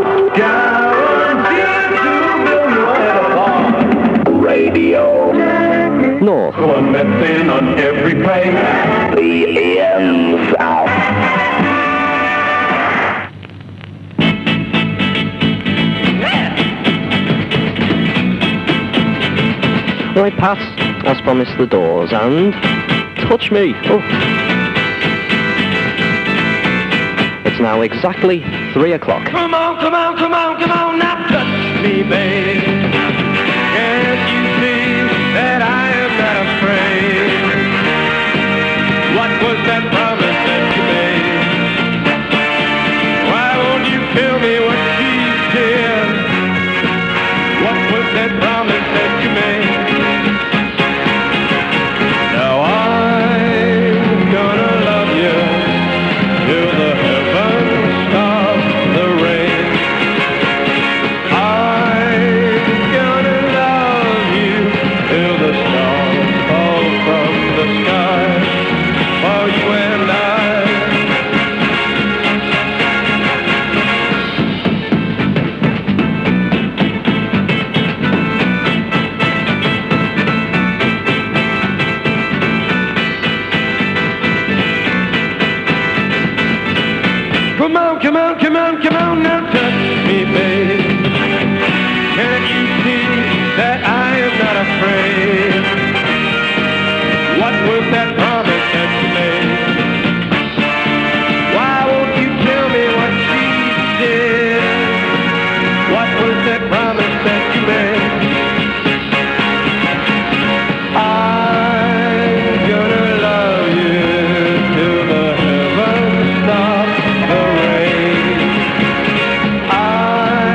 Radio. North. One that's in on every plane. The AM South. Right, Pat, as promised, the Doors, and Touch Me. Oh. It's now exactly 3 o'clock. Come on, come on, come on, come on, now touch me, baby. Can't you see that I am not afraid? What was that promise that you made? Why won't you tell me what she did? What was that promise that you made? Now I'm gonna love you till the heavens stop the rain. I'm gonna love you till Come on, come on, come on, come on, now touch me, babe. Can't you see that I am not afraid? What was that promise that you made? Why won't you tell me what she did? What was that promise that you made? I'm gonna love you till the heavens stop the rain. I'm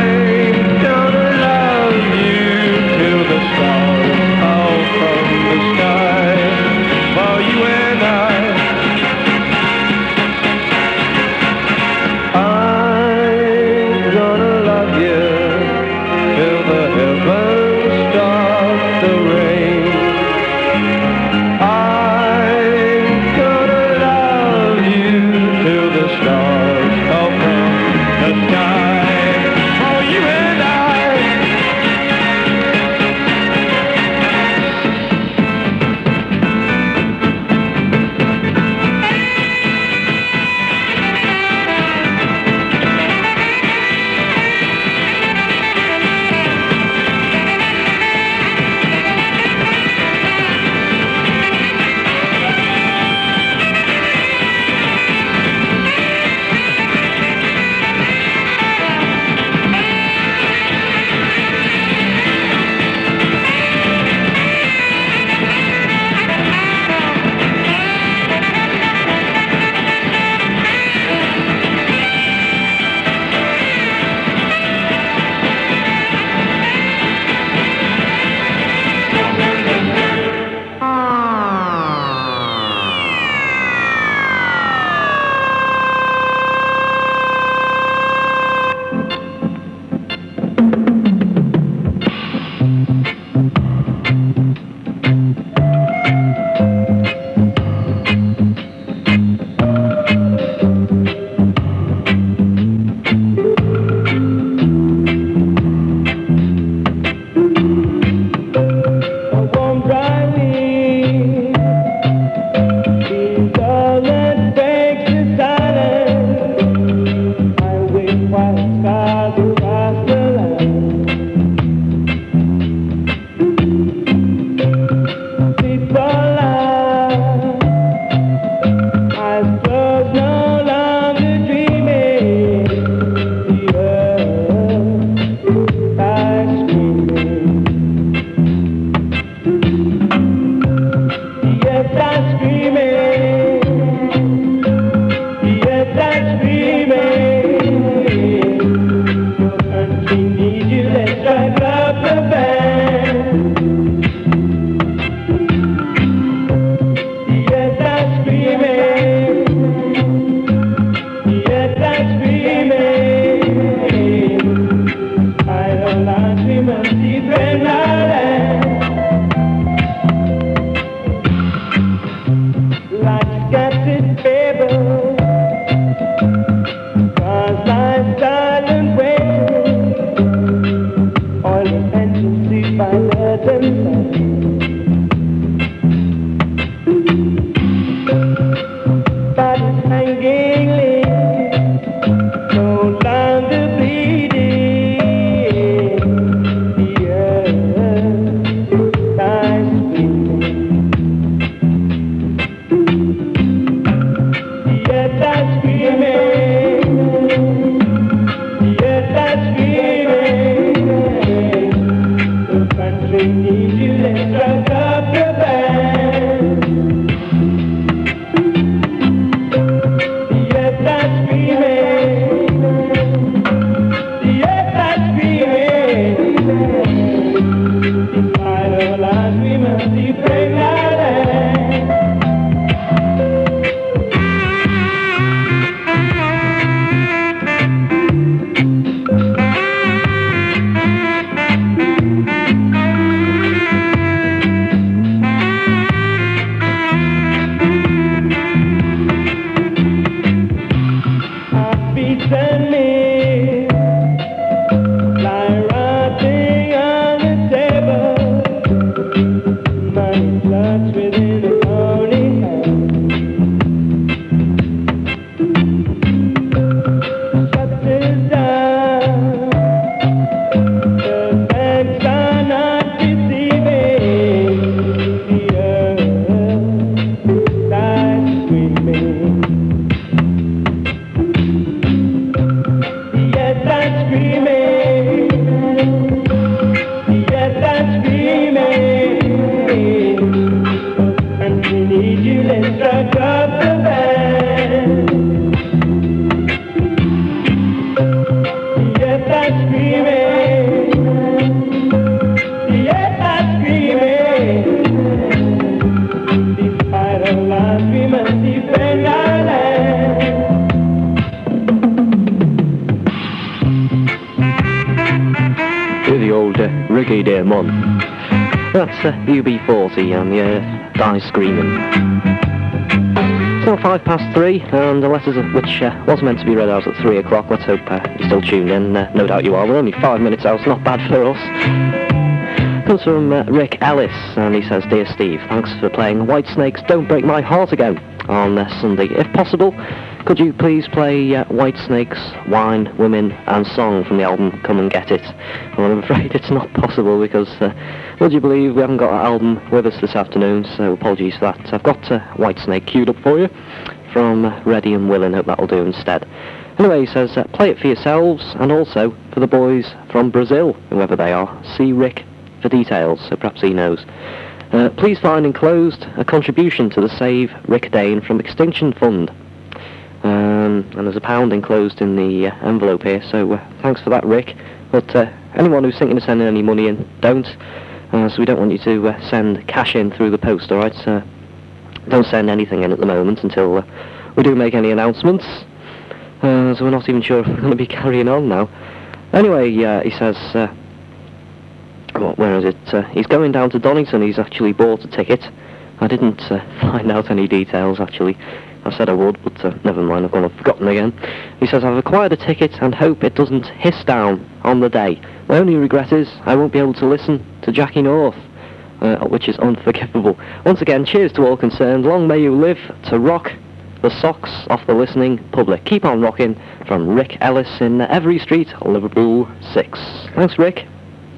Ricky Diamond. That's UB40 and the Die Screaming. It's now 3:05, and the letters which was meant to be read out at 3 o'clock. Let's hope you're still tuned in. No doubt you are. We're only 5 minutes out, not bad for us. Comes from Rick Ellis, and he says, Dear Steve, thanks for playing Whitesnake's Don't Break My Heart Again on Sunday. If possible, could you please play Whitesnake's Wine, Women and Song from the album Come and Get It? Well, I'm afraid it's not possible because, would you believe, we haven't got that album with us this afternoon, so apologies for that. I've got Whitesnake queued up for you from Ready and Willing. Hope that'll do instead. Anyway, he says, play it for yourselves and also for the boys from Brazil, whoever they are. See Rick for details, so perhaps he knows. Please find enclosed a contribution to the Save Rick Dane from Extinction Fund. And there's £1 enclosed in the envelope here, so thanks for that, Rick. But anyone who's thinking of sending any money in, don't. So we don't want you to send cash in through the post, alright? Don't send anything in at the moment until we do make any announcements. So we're not even sure if we're going to be carrying on now. Anyway, he says... where is it? He's going down to Donington. He's actually bought a ticket. I didn't find out any details, actually. I said I would, but never mind, I've gone and forgotten again. He says, I've acquired a ticket and hope it doesn't hiss down on the day. My only regret is I won't be able to listen to Jackie North, which is unforgivable. Once again, cheers to all concerned. Long may you live to rock the socks off the listening public. Keep on rocking, from Rick Ellis in Every Street, Liverpool 6. Thanks, Rick.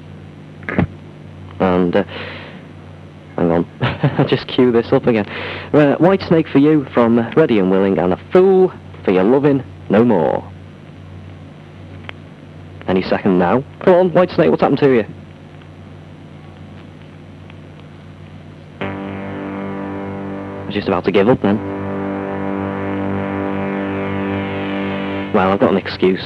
And, hang on, I'll just cue this up again. Whitesnake for you from Ready and Willing, and A Fool for Your Loving No More. Any second now. Come on, Whitesnake, what's happened to you? I was just about to give up then. Well, I've got an excuse.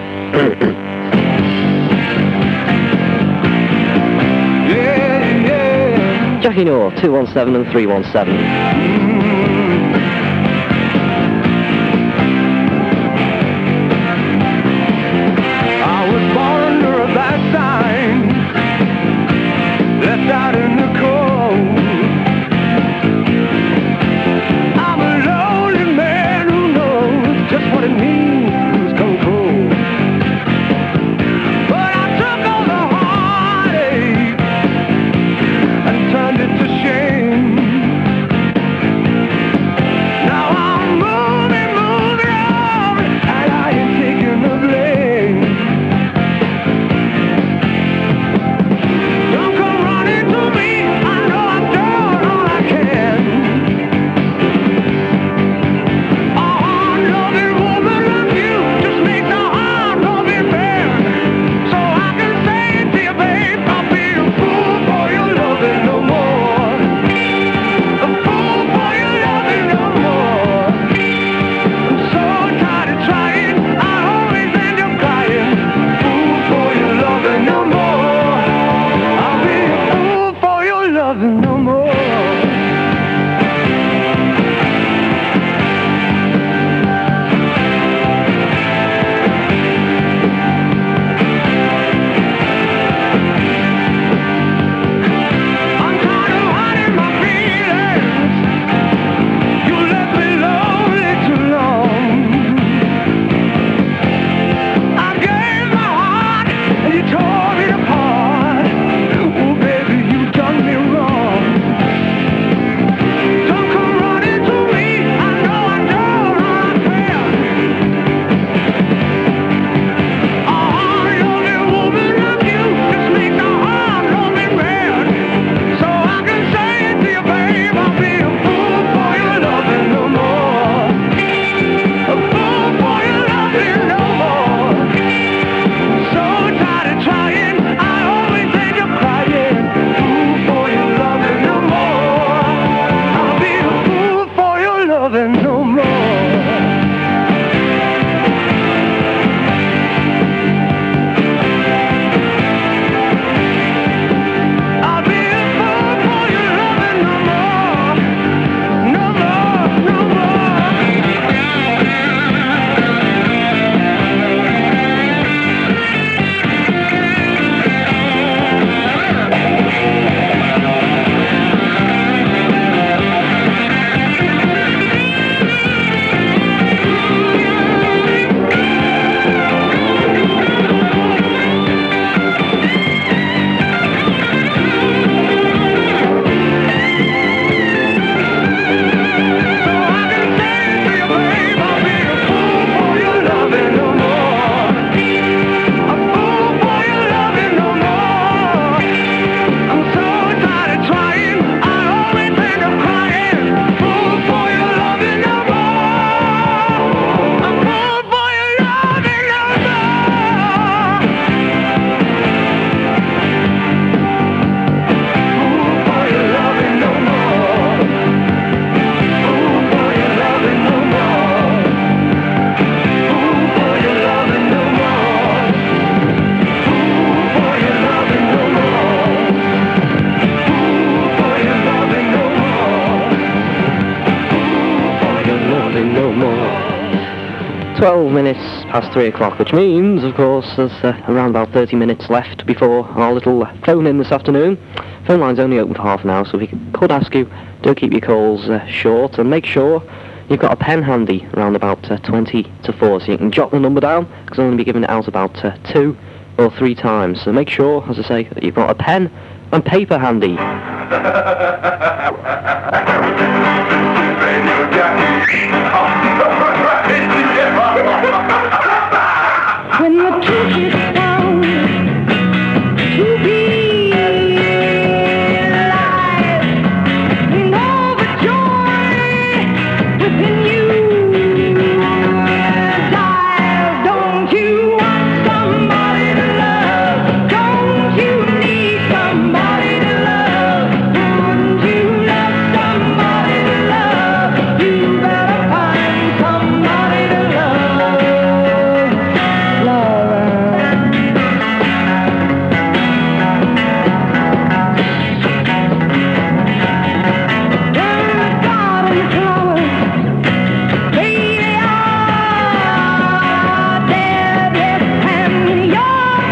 Jackie North, 217 and 317. I was born under a bad sign, left out in the cold. I'm a lonely man who knows just what it means to come cold. But I took all the heartache and turned it to shame. 12 minutes past 3 o'clock, which means, of course, there's around about 30 minutes left before our little phone-in this afternoon. Phone line's only open for half an hour, so we could ask you, do keep your calls short, and make sure you've got a pen handy around about 20 to 4, so you can jot the number down, because I'm going to be giving it out about 2 or 3 times. So make sure, as I say, that you've got a pen and paper handy. When the truth is found to be alive, and all the joy within you dies. Don't you want somebody to love? Don't you need somebody to love? Wouldn't you love somebody to love? You better find somebody to love. Laura. Garden flowers, baby, are dead, yes, and you're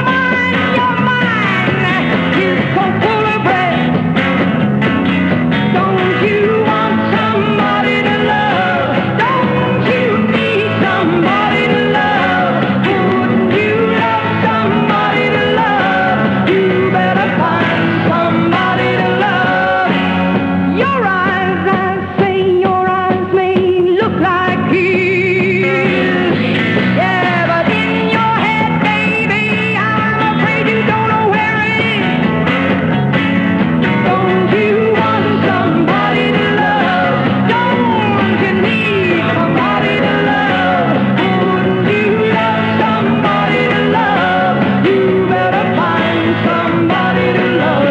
mine, you're so full of breath. Don't you want somebody to love? Don't you need somebody to love? Wouldn't you love somebody to love? You better find somebody to love. Your eyes, I say, your eyes may look like his. Yeah, but in your head, baby, I'm afraid you don't know where it is. Don't you want somebody to love? Don't you need somebody to love? Wouldn't you love somebody to love? You better find somebody to love.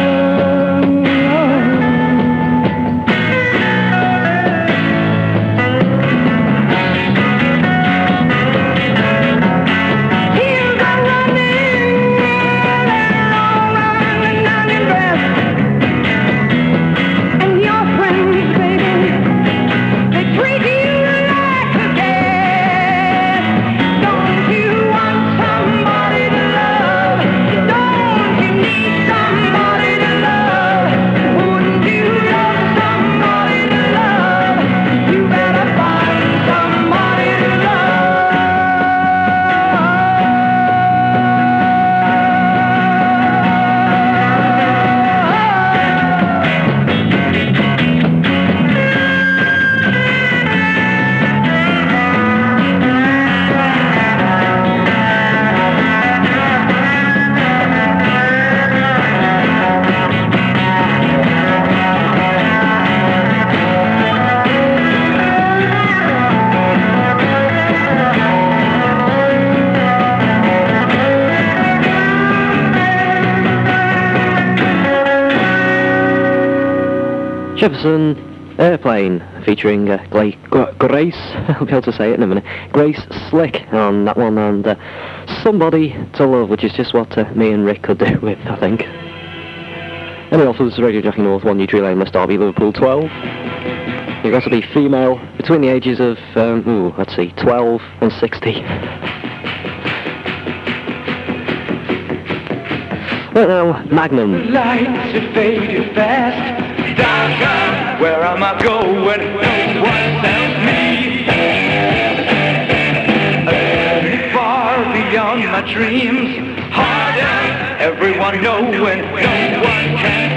Heels are running, they're all running down your dress. And your friends, baby, they treat you like a guest. Don't you want somebody to love? Don't you need somebody to love? Wouldn't you love somebody to love? You better find somebody to love. Jefferson Airplane, featuring Grace, I'll be able to say it in a minute, Grace Slick on that one, and Somebody to Love, which is just what me and Rick could do with, I think. Anyway, offers Radio Jockey North 1 Newtree Lane, West Derby, Liverpool 12. You've got to be female between the ages of, 12 and 60. Right now, Magnum. Lights are fading fast. Downtown, where am I going? No one tells me. Far beyond my dreams, harder. Everyone knowing, no one can